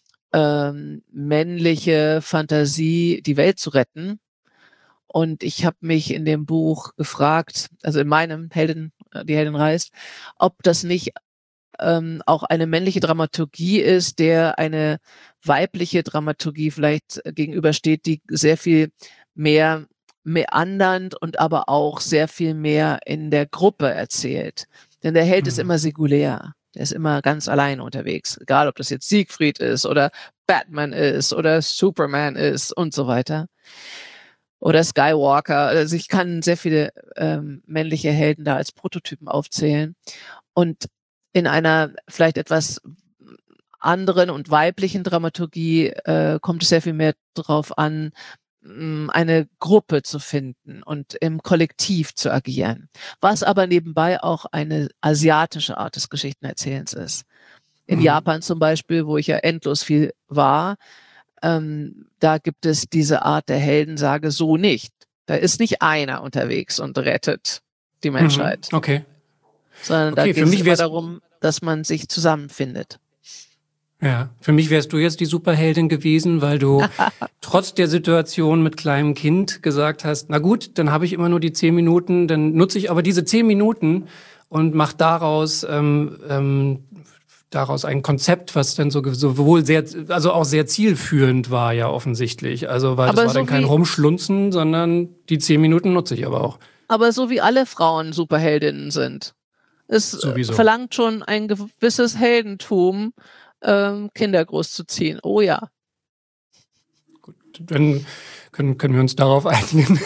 männliche Fantasie, die Welt zu retten. Und ich habe mich in dem Buch gefragt, also in meinem Die Heldin reist, ob das nicht auch eine männliche Dramaturgie ist, der eine weibliche Dramaturgie vielleicht gegenübersteht, die sehr viel mehr meandernd und aber auch sehr viel mehr in der Gruppe erzählt. Denn der Held ist immer singulär. Der ist immer ganz allein unterwegs. Egal, ob das jetzt Siegfried ist oder Batman ist oder Superman ist und so weiter. Oder Skywalker. Also ich kann sehr viele männliche Helden da als Prototypen aufzählen. Und in einer vielleicht etwas anderen und weiblichen Dramaturgie kommt es sehr viel mehr darauf an, eine Gruppe zu finden und im Kollektiv zu agieren. Was aber nebenbei auch eine asiatische Art des Geschichtenerzählens ist. In Japan zum Beispiel, wo ich ja endlos viel war, da gibt es diese Art der Heldensage so nicht. Da ist nicht einer unterwegs und rettet die Menschheit. Okay. Sondern da geht es immer darum, dass man sich zusammenfindet. Ja, für mich wärst du jetzt die Superheldin gewesen, weil du trotz der Situation mit kleinem Kind gesagt hast, na gut, dann habe ich immer nur die 10 Minuten, dann nutze ich aber diese 10 Minuten und mache daraus ein Konzept, was dann sowohl auch sehr zielführend war ja offensichtlich. Also weil das war dann kein Rumschlunzen, sondern die 10 Minuten nutze ich aber auch. Aber so wie alle Frauen Superheldinnen sind. Es verlangt schon ein gewisses Heldentum, Kinder großzuziehen. Oh ja. Gut, dann können wir uns darauf einigen.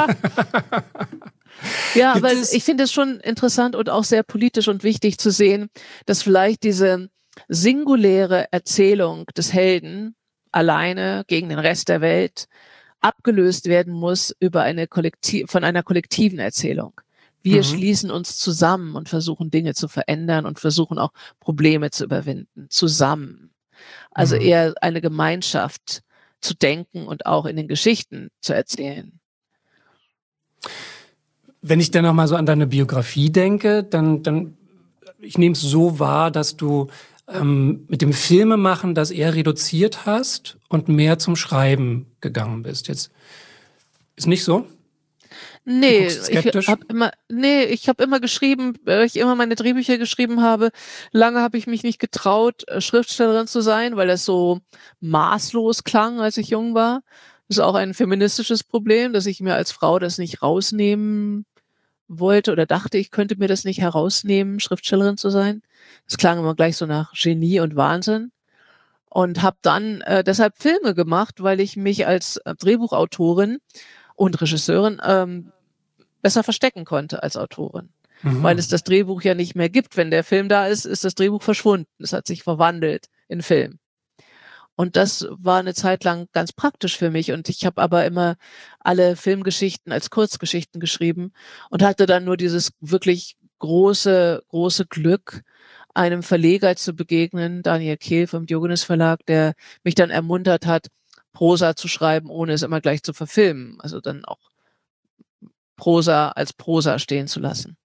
Ja, aber ich finde es schon interessant und auch sehr politisch und wichtig zu sehen, dass vielleicht diese singuläre Erzählung des Helden alleine gegen den Rest der Welt abgelöst werden muss von einer kollektiven Erzählung. Wir schließen uns zusammen und versuchen Dinge zu verändern und versuchen auch Probleme zu überwinden. Zusammen. Also eher eine Gemeinschaft zu denken und auch in den Geschichten zu erzählen. Wenn ich dann noch mal so an deine Biografie denke, dann ich nehme es so wahr, dass du mit dem Filmemachen das eher reduziert hast und mehr zum Schreiben gegangen bist. Jetzt ist nicht so? Nee, guckst ich skeptisch? habe immer geschrieben, weil ich immer meine Drehbücher geschrieben habe. Lange habe ich mich nicht getraut, Schriftstellerin zu sein, weil das so maßlos klang, als ich jung war. Das ist auch ein feministisches Problem, dass ich mir als Frau das nicht rausnehmen wollte oder dachte, ich könnte mir das nicht herausnehmen, Schriftstellerin zu sein. Das klang immer gleich so nach Genie und Wahnsinn. Und habe dann deshalb Filme gemacht, weil ich mich als Drehbuchautorin und Regisseurin besser verstecken konnte als Autorin. Weil es das Drehbuch ja nicht mehr gibt. Wenn der Film da ist, ist das Drehbuch verschwunden. Es hat sich verwandelt in Film. Und das war eine Zeit lang ganz praktisch für mich. Und ich habe aber immer alle Filmgeschichten als Kurzgeschichten geschrieben und hatte dann nur dieses wirklich große Glück, einem Verleger zu begegnen, Daniel Kehl vom Diogenes Verlag, der mich dann ermuntert hat, Prosa zu schreiben, ohne es immer gleich zu verfilmen. Also dann auch Prosa als Prosa stehen zu lassen.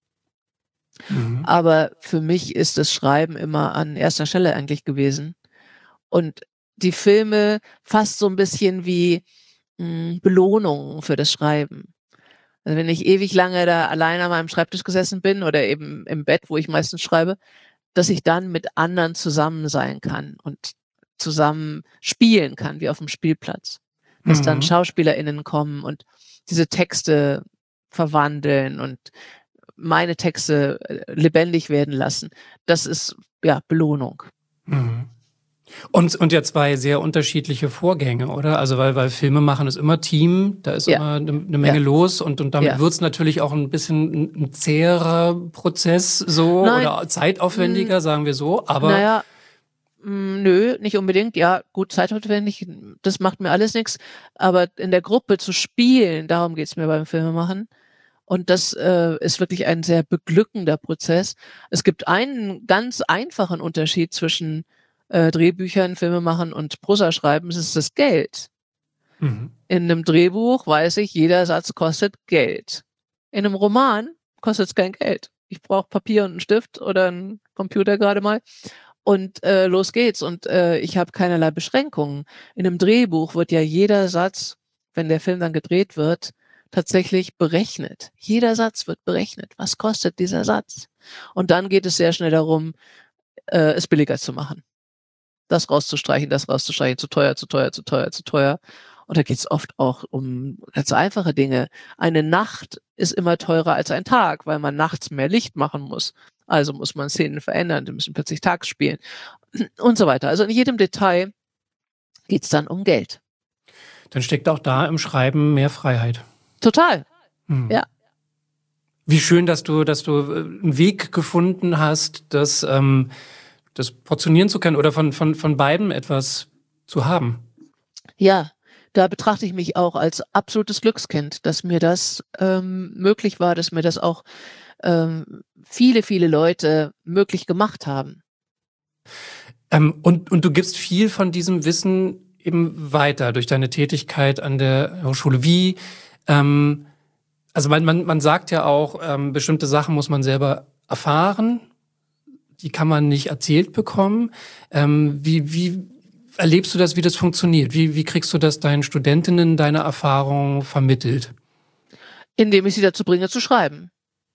Aber für mich ist das Schreiben immer an erster Stelle eigentlich gewesen. Und die Filme fast so ein bisschen wie Belohnung für das Schreiben. Also wenn ich ewig lange da allein an meinem Schreibtisch gesessen bin oder eben im Bett, wo ich meistens schreibe, dass ich dann mit anderen zusammen sein kann und zusammen spielen kann, wie auf dem Spielplatz. Dass dann SchauspielerInnen kommen und diese Texte verwandeln und meine Texte lebendig werden lassen. Das ist ja Belohnung. Und ja zwei sehr unterschiedliche Vorgänge, oder? Also weil Filme machen ist immer Team, da ist immer eine Menge los und damit wird's natürlich auch ein bisschen ein zäherer Prozess so oder zeitaufwendiger, sagen wir so, aber nö, nicht unbedingt. Ja, gut, zeitaufwendig, das macht mir alles nichts. Aber in der Gruppe zu spielen, darum geht's mir beim Filmemachen. Und das ist wirklich ein sehr beglückender Prozess. Es gibt einen ganz einfachen Unterschied zwischen Drehbüchern, Filmemachen und Prosaschreiben. Es ist das Geld. In einem Drehbuch weiß ich, jeder Satz kostet Geld. In einem Roman kostet es kein Geld. Ich brauche Papier und einen Stift oder einen Computer gerade mal. Und los geht's. Und ich habe keinerlei Beschränkungen. In einem Drehbuch wird ja jeder Satz, wenn der Film dann gedreht wird, tatsächlich berechnet. Jeder Satz wird berechnet. Was kostet dieser Satz? Und dann geht es sehr schnell darum, es billiger zu machen. Das rauszustreichen, zu teuer, zu teuer, zu teuer, zu teuer. Und da geht's oft auch um ganz einfache Dinge. Eine Nacht ist immer teurer als ein Tag, weil man nachts mehr Licht machen muss. Also muss man Szenen verändern, die müssen plötzlich tags spielen und so weiter. Also in jedem Detail geht's dann um Geld. Dann steckt auch da im Schreiben mehr Freiheit. Total, ja. Wie schön, dass du einen Weg gefunden hast, das portionieren zu können oder von beidem etwas zu haben. Ja, da betrachte ich mich auch als absolutes Glückskind, dass mir das möglich war, dass mir das auch viele, viele Leute möglich gemacht haben. Und du gibst viel von diesem Wissen eben weiter durch deine Tätigkeit an der Hochschule. Wie, also man sagt ja auch, bestimmte Sachen muss man selber erfahren, die kann man nicht erzählt bekommen. Wie erlebst du das, wie das funktioniert? Wie kriegst du das deinen Studentinnen, deine Erfahrung vermittelt? Indem ich sie dazu bringe, zu schreiben.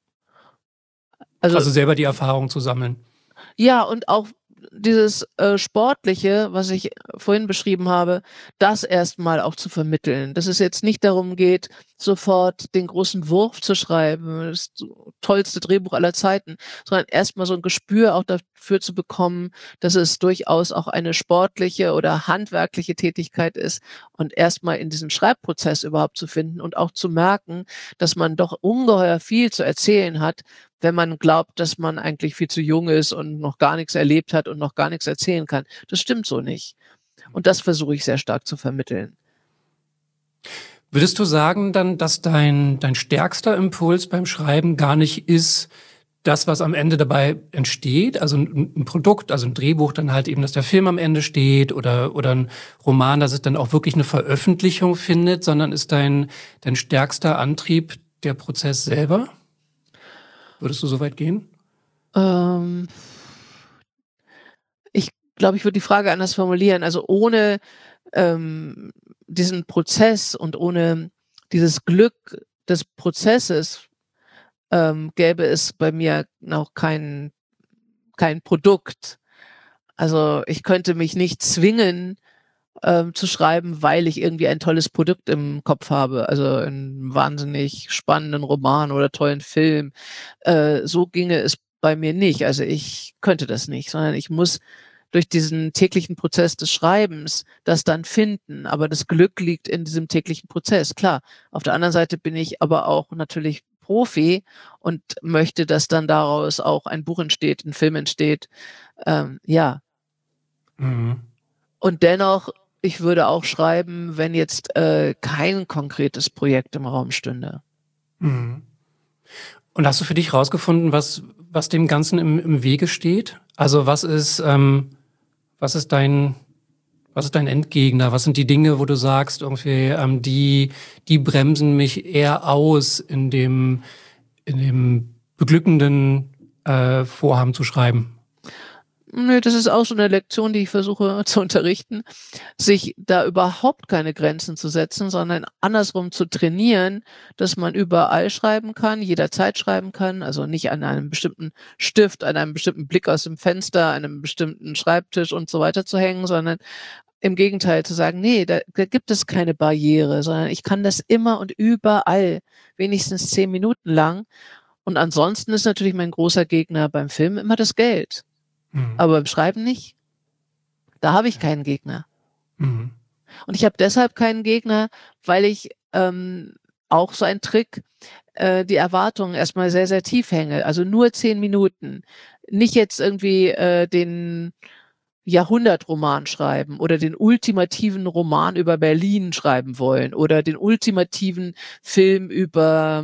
Also selber die Erfahrung zu sammeln. Ja, und auch dieses Sportliche, was ich vorhin beschrieben habe, das erstmal auch zu vermitteln. Dass es jetzt nicht darum geht, sofort den großen Wurf zu schreiben, das tollste Drehbuch aller Zeiten, sondern erstmal so ein Gespür auch dafür zu bekommen, dass es durchaus auch eine sportliche oder handwerkliche Tätigkeit ist und erstmal in diesen Schreibprozess überhaupt zu finden und auch zu merken, dass man doch ungeheuer viel zu erzählen hat, wenn man glaubt, dass man eigentlich viel zu jung ist und noch gar nichts erlebt hat und noch gar nichts erzählen kann. Das stimmt so nicht. Und das versuche ich sehr stark zu vermitteln. Würdest du sagen dann, dass dein stärkster Impuls beim Schreiben gar nicht ist, das, was am Ende dabei entsteht, also ein Produkt, also ein Drehbuch, dann halt eben, dass der Film am Ende steht oder ein Roman, dass es dann auch wirklich eine Veröffentlichung findet, sondern ist dein stärkster Antrieb der Prozess selber? Würdest du so weit gehen? Ich glaube, ich würde die Frage anders formulieren. Also ohne diesen Prozess und ohne dieses Glück, des Prozesses gäbe es bei mir noch kein Produkt. Also ich könnte mich nicht zwingen, zu schreiben, weil ich irgendwie ein tolles Produkt im Kopf habe. Also einen wahnsinnig spannenden Roman oder tollen Film. So ginge es bei mir nicht. Also ich könnte das nicht, sondern ich muss durch diesen täglichen Prozess des Schreibens das dann finden. Aber das Glück liegt in diesem täglichen Prozess. Klar, auf der anderen Seite bin ich aber auch natürlich Profi und möchte, dass dann daraus auch ein Buch entsteht, ein Film entsteht. Ja. Mhm. Und dennoch, ich würde auch schreiben, wenn jetzt kein konkretes Projekt im Raum stünde. Mhm. Und hast du für dich rausgefunden, was dem Ganzen im Wege steht? Also was ist dein Endgegner? Was sind die Dinge, wo du sagst, irgendwie, die bremsen mich eher aus in dem beglückenden Vorhaben zu schreiben? Nö, das ist auch so eine Lektion, die ich versuche zu unterrichten, sich da überhaupt keine Grenzen zu setzen, sondern andersrum zu trainieren, dass man überall schreiben kann, jederzeit schreiben kann, also nicht an einem bestimmten Stift, an einem bestimmten Blick aus dem Fenster, an einem bestimmten Schreibtisch und so weiter zu hängen, sondern im Gegenteil zu sagen, nee, da gibt es keine Barriere, sondern ich kann das immer und überall, wenigstens 10 Minuten lang. Und ansonsten ist natürlich mein großer Gegner beim Film immer das Geld. Aber beim Schreiben nicht. Da habe ich keinen Gegner. Mhm. Und ich habe deshalb keinen Gegner, weil ich auch so ein Trick, die Erwartungen erstmal sehr, sehr tief hänge. Also nur 10 Minuten. Nicht jetzt irgendwie den Jahrhundertroman schreiben oder den ultimativen Roman über Berlin schreiben wollen oder den ultimativen Film über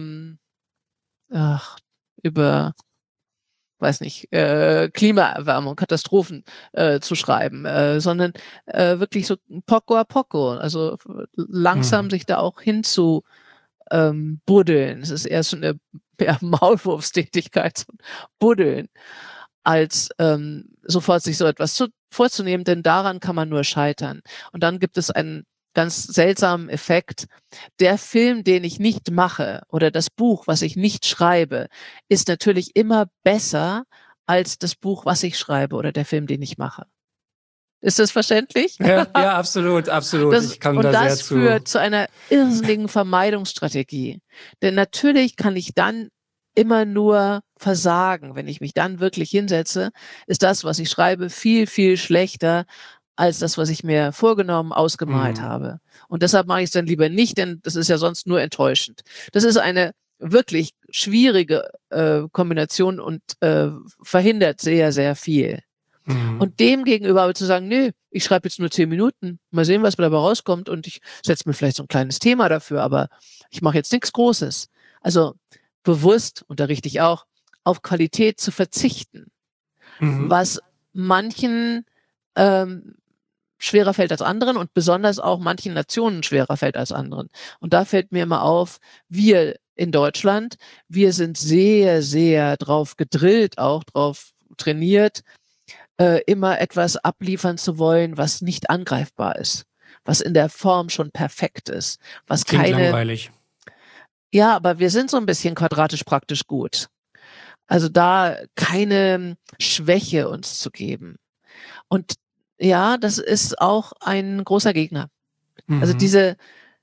weiß nicht, Klimaerwärmung, Katastrophen zu schreiben, sondern wirklich so poco a poco, also langsam sich da auch hinzu buddeln. Es ist eher so eine Maulwurfstätigkeit, so buddeln, als sofort sich so etwas vorzunehmen, denn daran kann man nur scheitern. Und dann gibt es einen ganz seltsamen Effekt. Der Film, den ich nicht mache oder das Buch, was ich nicht schreibe, ist natürlich immer besser als das Buch, was ich schreibe oder der Film, den ich mache. Ist das verständlich? Ja, absolut. Ich kann da sehr das führt zu einer irrsinnigen Vermeidungsstrategie. Denn natürlich kann ich dann immer nur versagen. Wenn ich mich dann wirklich hinsetze, ist das, was ich schreibe, viel, viel schlechter als das, was ich mir vorgenommen, ausgemalt habe. Und deshalb mache ich es dann lieber nicht, denn das ist ja sonst nur enttäuschend. Das ist eine wirklich schwierige Kombination und verhindert sehr, sehr viel. Und dem gegenüber aber zu sagen, nö, ich schreibe jetzt nur 10 Minuten, mal sehen, was dabei rauskommt und ich setze mir vielleicht so ein kleines Thema dafür, aber ich mache jetzt nichts Großes. Also bewusst, unterrichte ich auch, auf Qualität zu verzichten, was manchen schwerer fällt als anderen und besonders auch manchen Nationen schwerer fällt als anderen. Und da fällt mir immer auf, wir in Deutschland, wir sind sehr, sehr drauf gedrillt, auch drauf trainiert, immer etwas abliefern zu wollen, was nicht angreifbar ist, was in der Form schon perfekt ist, was klingt keine... langweilig. Ja, aber wir sind so ein bisschen quadratisch praktisch gut. Also da keine Schwäche uns zu geben. Und ja, das ist auch ein großer Gegner. Also dieses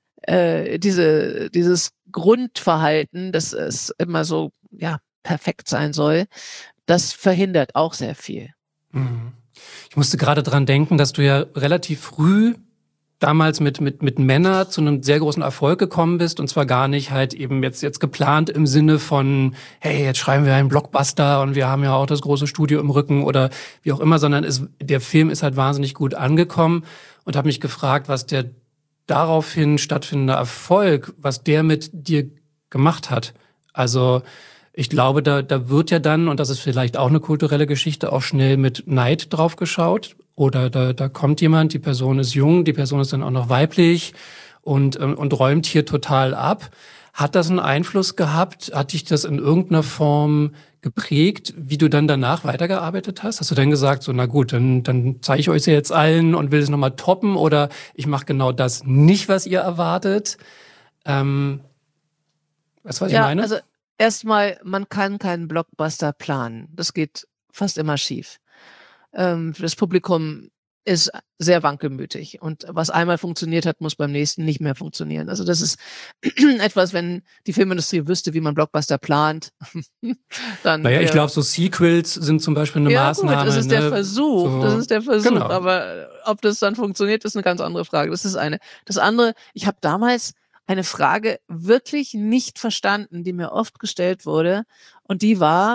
Grundverhalten, dass es immer so perfekt sein soll, das verhindert auch sehr viel. Ich musste gerade dran denken, dass du ja relativ früh damals mit Männer zu einem sehr großen Erfolg gekommen bist und zwar gar nicht halt eben jetzt geplant im Sinne von, hey, jetzt schreiben wir einen Blockbuster und wir haben ja auch das große Studio im Rücken oder wie auch immer, sondern der Film ist halt wahnsinnig gut angekommen und habe mich gefragt, was der daraufhin stattfindende Erfolg, was der mit dir gemacht hat. Also ich glaube, da wird ja dann, und das ist vielleicht auch eine kulturelle Geschichte, auch schnell mit Neid drauf geschaut. Oder da kommt jemand, die Person ist jung, die Person ist dann auch noch weiblich und räumt hier total ab. Hat das einen Einfluss gehabt? Hat dich das in irgendeiner Form geprägt, wie du dann danach weitergearbeitet hast? Hast du dann gesagt, so na gut, dann zeige ich euch ja jetzt allen und will es nochmal toppen oder ich mache genau das nicht, was ihr erwartet? Weißt du, was ich meine? Also erstmal, man kann keinen Blockbuster planen. Das geht fast immer schief. Das Publikum ist sehr wankelmütig und was einmal funktioniert hat, muss beim nächsten nicht mehr funktionieren. Also das ist etwas, wenn die Filmindustrie wüsste, wie man Blockbuster plant, dann... Naja, ich glaube, so Sequels sind zum Beispiel eine Maßnahme. Gut, das ist der Versuch, so, das ist der Versuch, genau. Aber ob das dann funktioniert, ist eine ganz andere Frage. Das ist eine. Das andere, ich habe damals eine Frage wirklich nicht verstanden, die mir oft gestellt wurde und die war,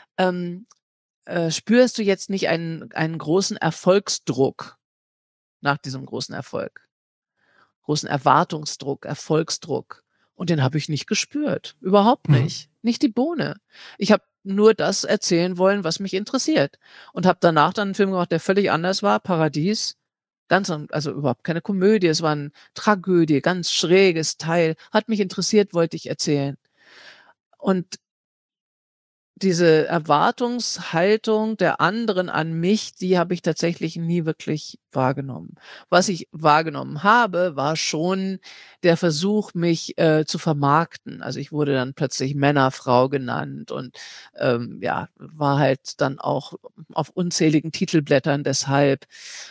spürst du jetzt nicht einen großen Erfolgsdruck nach diesem großen Erfolg? Großen Erwartungsdruck, Erfolgsdruck. Und den habe ich nicht gespürt. Überhaupt nicht. Nicht die Bohne. Ich habe nur das erzählen wollen, was mich interessiert. Und habe danach dann einen Film gemacht, der völlig anders war, Paradies. Also überhaupt keine Komödie, es war eine Tragödie, ganz schräges Teil. Hat mich interessiert, wollte ich erzählen. Und diese Erwartungshaltung der anderen an mich, die habe ich tatsächlich nie wirklich wahrgenommen. Was ich wahrgenommen habe, war schon der Versuch, mich zu vermarkten. Also ich wurde dann plötzlich Männerfrau genannt und war halt dann auch auf unzähligen Titelblättern deshalb.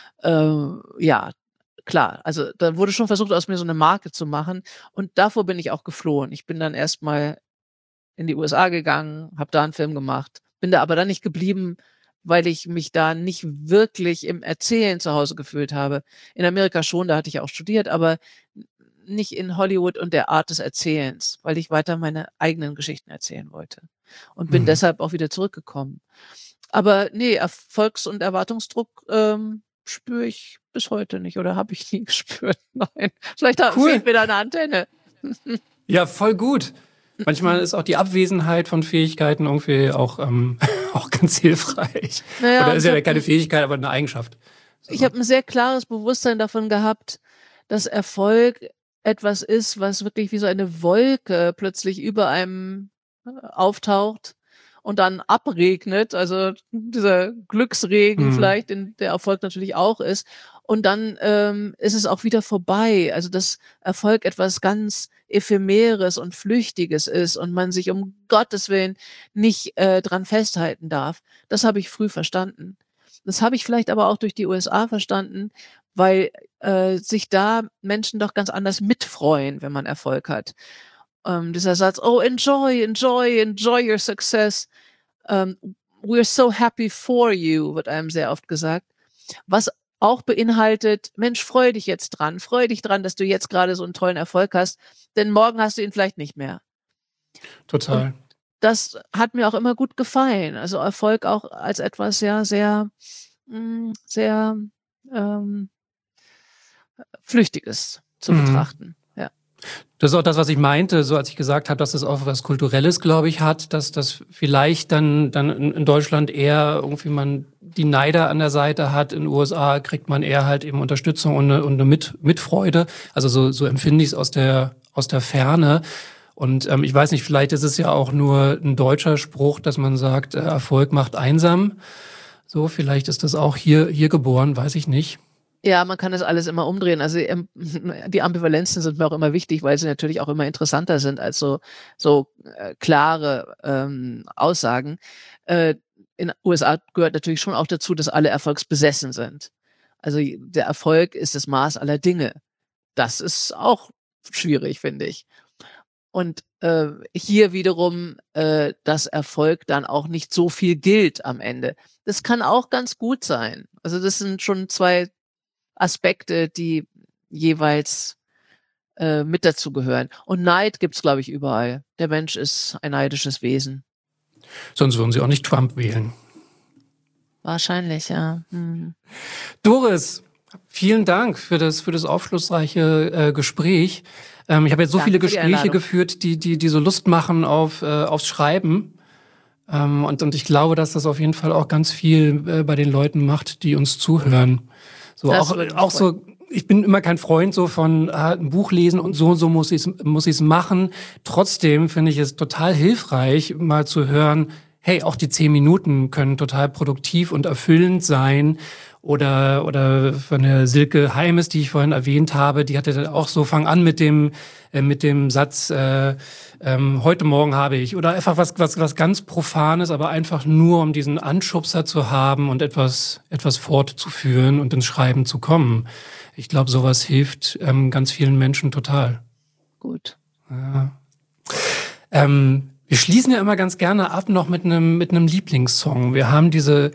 Klar, also da wurde schon versucht, aus mir so eine Marke zu machen und davor bin ich auch geflohen. Ich bin dann erstmal in die USA gegangen, habe da einen Film gemacht, bin da aber dann nicht geblieben, weil ich mich da nicht wirklich im Erzählen zu Hause gefühlt habe. In Amerika schon, da hatte ich auch studiert, aber nicht in Hollywood und der Art des Erzählens, weil ich weiter meine eigenen Geschichten erzählen wollte und bin deshalb auch wieder zurückgekommen. Aber nee, Erfolgs- und Erwartungsdruck spüre ich bis heute nicht oder habe ich nie gespürt. Nein, vielleicht fehlt mir da eine Antenne. Ja, voll gut. Manchmal ist auch die Abwesenheit von Fähigkeiten irgendwie auch ganz hilfreich. Naja, oder ist ja keine Fähigkeit, aber eine Eigenschaft. So. Ich habe ein sehr klares Bewusstsein davon gehabt, dass Erfolg etwas ist, was wirklich wie so eine Wolke plötzlich über einem auftaucht und dann abregnet, also dieser Glücksregen vielleicht, den der Erfolg natürlich auch ist. Und dann ist es auch wieder vorbei. Also dass Erfolg etwas ganz Ephemeres und Flüchtiges ist und man sich um Gottes Willen nicht dran festhalten darf. Das habe ich früh verstanden. Das habe ich vielleicht aber auch durch die USA verstanden, weil sich da Menschen doch ganz anders mitfreuen, wenn man Erfolg hat. Dieser Satz, oh, enjoy your success. We're so happy for you, wird einem sehr oft gesagt. Was auch beinhaltet, Mensch, freu dich dran, dass du jetzt gerade so einen tollen Erfolg hast, denn morgen hast du ihn vielleicht nicht mehr. Total. Und das hat mir auch immer gut gefallen. Also Erfolg auch als etwas sehr Flüchtiges zu betrachten. Ja. Das ist auch das, was ich meinte, so als ich gesagt habe, dass es auch was Kulturelles, glaube ich, hat, dass das vielleicht dann in Deutschland eher irgendwie man die Neider an der Seite hat. In den USA kriegt man eher halt eben Unterstützung und eine Mitfreude. Also so empfinde ich es aus der Ferne. Und ich weiß nicht, vielleicht ist es ja auch nur ein deutscher Spruch, dass man sagt, Erfolg macht einsam. So, vielleicht ist das auch hier geboren, weiß ich nicht. Ja, man kann das alles immer umdrehen. Also die Ambivalenzen sind mir auch immer wichtig, weil sie natürlich auch immer interessanter sind als so klare Aussagen. In den USA gehört natürlich schon auch dazu, dass alle erfolgsbesessen sind. Also der Erfolg ist das Maß aller Dinge. Das ist auch schwierig, finde ich. Und hier wiederum, dass Erfolg dann auch nicht so viel gilt am Ende. Das kann auch ganz gut sein. Also das sind schon zwei Aspekte, die jeweils mit dazu gehören. Und Neid gibt's, glaube ich, überall. Der Mensch ist ein neidisches Wesen. Sonst würden Sie auch nicht Trump wählen. Wahrscheinlich, ja. Doris, vielen Dank für das aufschlussreiche Gespräch. Ich habe jetzt so viele Gespräche geführt, die so Lust machen aufs Schreiben. Und ich glaube, dass das auf jeden Fall auch ganz viel bei den Leuten macht, die uns zuhören. So auch so, ich bin immer kein Freund so von ein Buch lesen und so muss ich's machen. Trotzdem finde ich es total hilfreich, mal zu hören, hey, auch die 10 Minuten können total produktiv und erfüllend sein. Oder von der Silke Heimes, die ich vorhin erwähnt habe, die hatte dann auch so, fang an mit dem Satz, heute Morgen habe ich. Oder einfach was ganz Profanes, aber einfach nur, um diesen Anschubser zu haben und etwas fortzuführen und ins Schreiben zu kommen. Ich glaube, sowas hilft ganz vielen Menschen total. Gut. Ja. Wir schließen ja immer ganz gerne ab noch mit einem Lieblingssong. Wir haben diese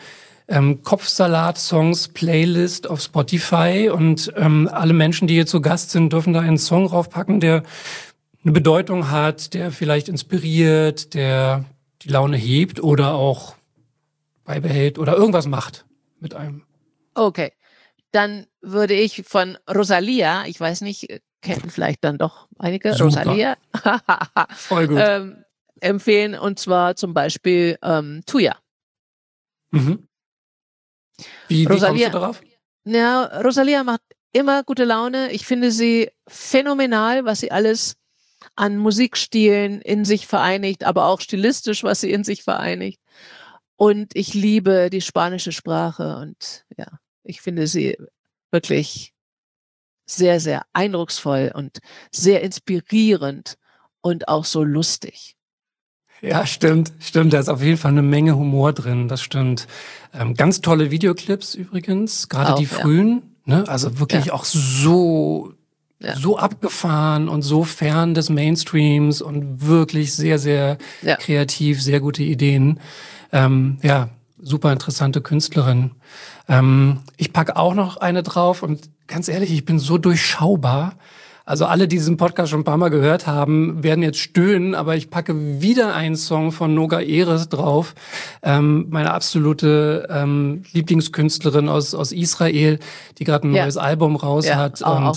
Kopfsalat-Songs-Playlist auf Spotify und alle Menschen, die hier zu Gast sind, dürfen da einen Song raufpacken, der eine Bedeutung hat, der vielleicht inspiriert, der die Laune hebt oder auch beibehält oder irgendwas macht mit einem. Okay, dann würde ich von Rosalia, ich weiß nicht, kennen vielleicht dann doch einige, Super. Rosalia, Voll gut. empfehlen, und zwar zum Beispiel Tuya. Mhm. Wie kommst du darauf? Ja, Rosalia macht immer gute Laune. Ich finde sie phänomenal, was sie alles an Musikstilen in sich vereinigt, aber auch stilistisch, was sie in sich vereinigt. Und ich liebe die spanische Sprache und ja, ich finde sie wirklich sehr, sehr eindrucksvoll und sehr inspirierend und auch so lustig. Ja, stimmt. Da ist auf jeden Fall eine Menge Humor drin, das stimmt. Ganz tolle Videoclips übrigens, gerade die frühen, ne? Also wirklich auch so abgefahren und so fern des Mainstreams und wirklich sehr, sehr kreativ, sehr gute Ideen. Super interessante Künstlerin. Ich packe auch noch eine drauf und ganz ehrlich, ich bin so durchschaubar. Also alle, die diesen Podcast schon ein paar Mal gehört haben, werden jetzt stöhnen, aber ich packe wieder einen Song von Noga Erez drauf. Meine absolute Lieblingskünstlerin aus Israel, die gerade ein neues Album raus hat. Und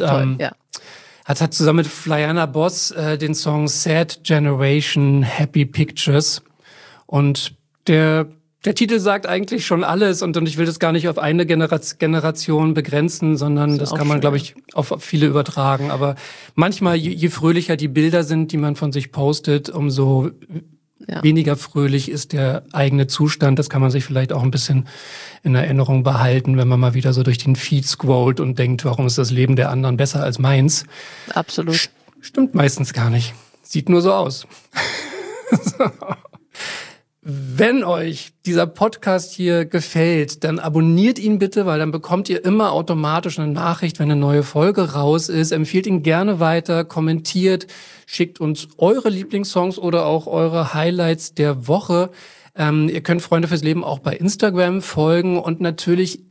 hat zusammen mit Flyana Boss den Song Sad Generation Happy Pictures. Und der Titel sagt eigentlich schon alles und ich will das gar nicht auf eine Generation begrenzen, sondern das kann man, glaube ich, auf viele übertragen. Aber manchmal, je fröhlicher die Bilder sind, die man von sich postet, umso weniger fröhlich ist der eigene Zustand. Das kann man sich vielleicht auch ein bisschen in Erinnerung behalten, wenn man mal wieder so durch den Feed scrollt und denkt, warum ist das Leben der anderen besser als meins? Absolut. Stimmt meistens gar nicht. Sieht nur so aus. So. Wenn euch dieser Podcast hier gefällt, dann abonniert ihn bitte, weil dann bekommt ihr immer automatisch eine Nachricht, wenn eine neue Folge raus ist. Empfehlt ihn gerne weiter, kommentiert, schickt uns eure Lieblingssongs oder auch eure Highlights der Woche. Ihr könnt Freunde fürs Leben auch bei Instagram folgen und natürlich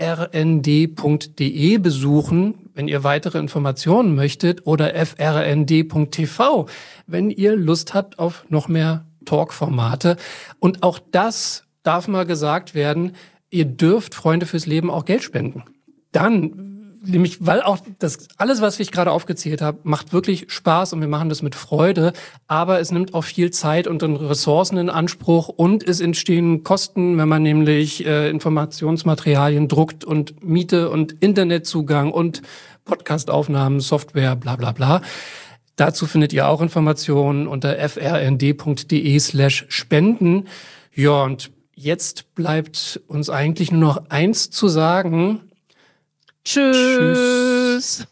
frnd.de besuchen, wenn ihr weitere Informationen möchtet, oder frnd.tv, wenn ihr Lust habt auf noch mehr Talk-Formate. Und auch das darf mal gesagt werden, ihr dürft Freunde fürs Leben auch Geld spenden. Dann, nämlich, weil auch das alles, was ich gerade aufgezählt habe, macht wirklich Spaß und wir machen das mit Freude, aber es nimmt auch viel Zeit und Ressourcen in Anspruch und es entstehen Kosten, wenn man nämlich Informationsmaterialien druckt und Miete und Internetzugang und Podcastaufnahmen, Software, bla bla bla. Dazu findet ihr auch Informationen unter frnd.de/spenden. Ja, und jetzt bleibt uns eigentlich nur noch eins zu sagen. Tschüss.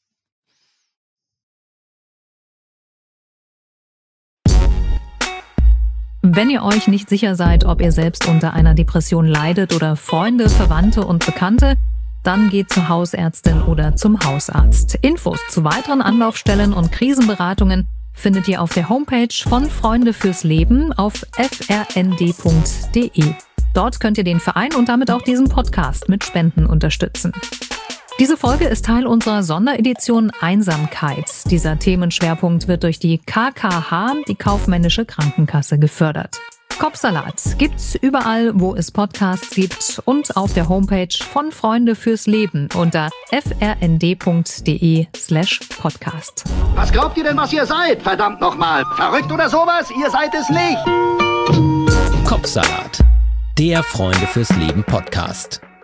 Wenn ihr euch nicht sicher seid, ob ihr selbst unter einer Depression leidet oder Freunde, Verwandte und Bekannte, dann geht zur Hausärztin oder zum Hausarzt. Infos zu weiteren Anlaufstellen und Krisenberatungen findet ihr auf der Homepage von Freunde fürs Leben auf frnd.de. Dort könnt ihr den Verein und damit auch diesen Podcast mit Spenden unterstützen. Diese Folge ist Teil unserer Sonderedition Einsamkeit. Dieser Themenschwerpunkt wird durch die KKH, die Kaufmännische Krankenkasse, gefördert. Kopfsalat gibt's überall, wo es Podcasts gibt und auf der Homepage von Freunde fürs Leben unter frnd.de/podcast. Was glaubt ihr denn, was ihr seid? Verdammt nochmal. Verrückt oder sowas? Ihr seid es nicht. Kopfsalat, der Freunde fürs Leben Podcast.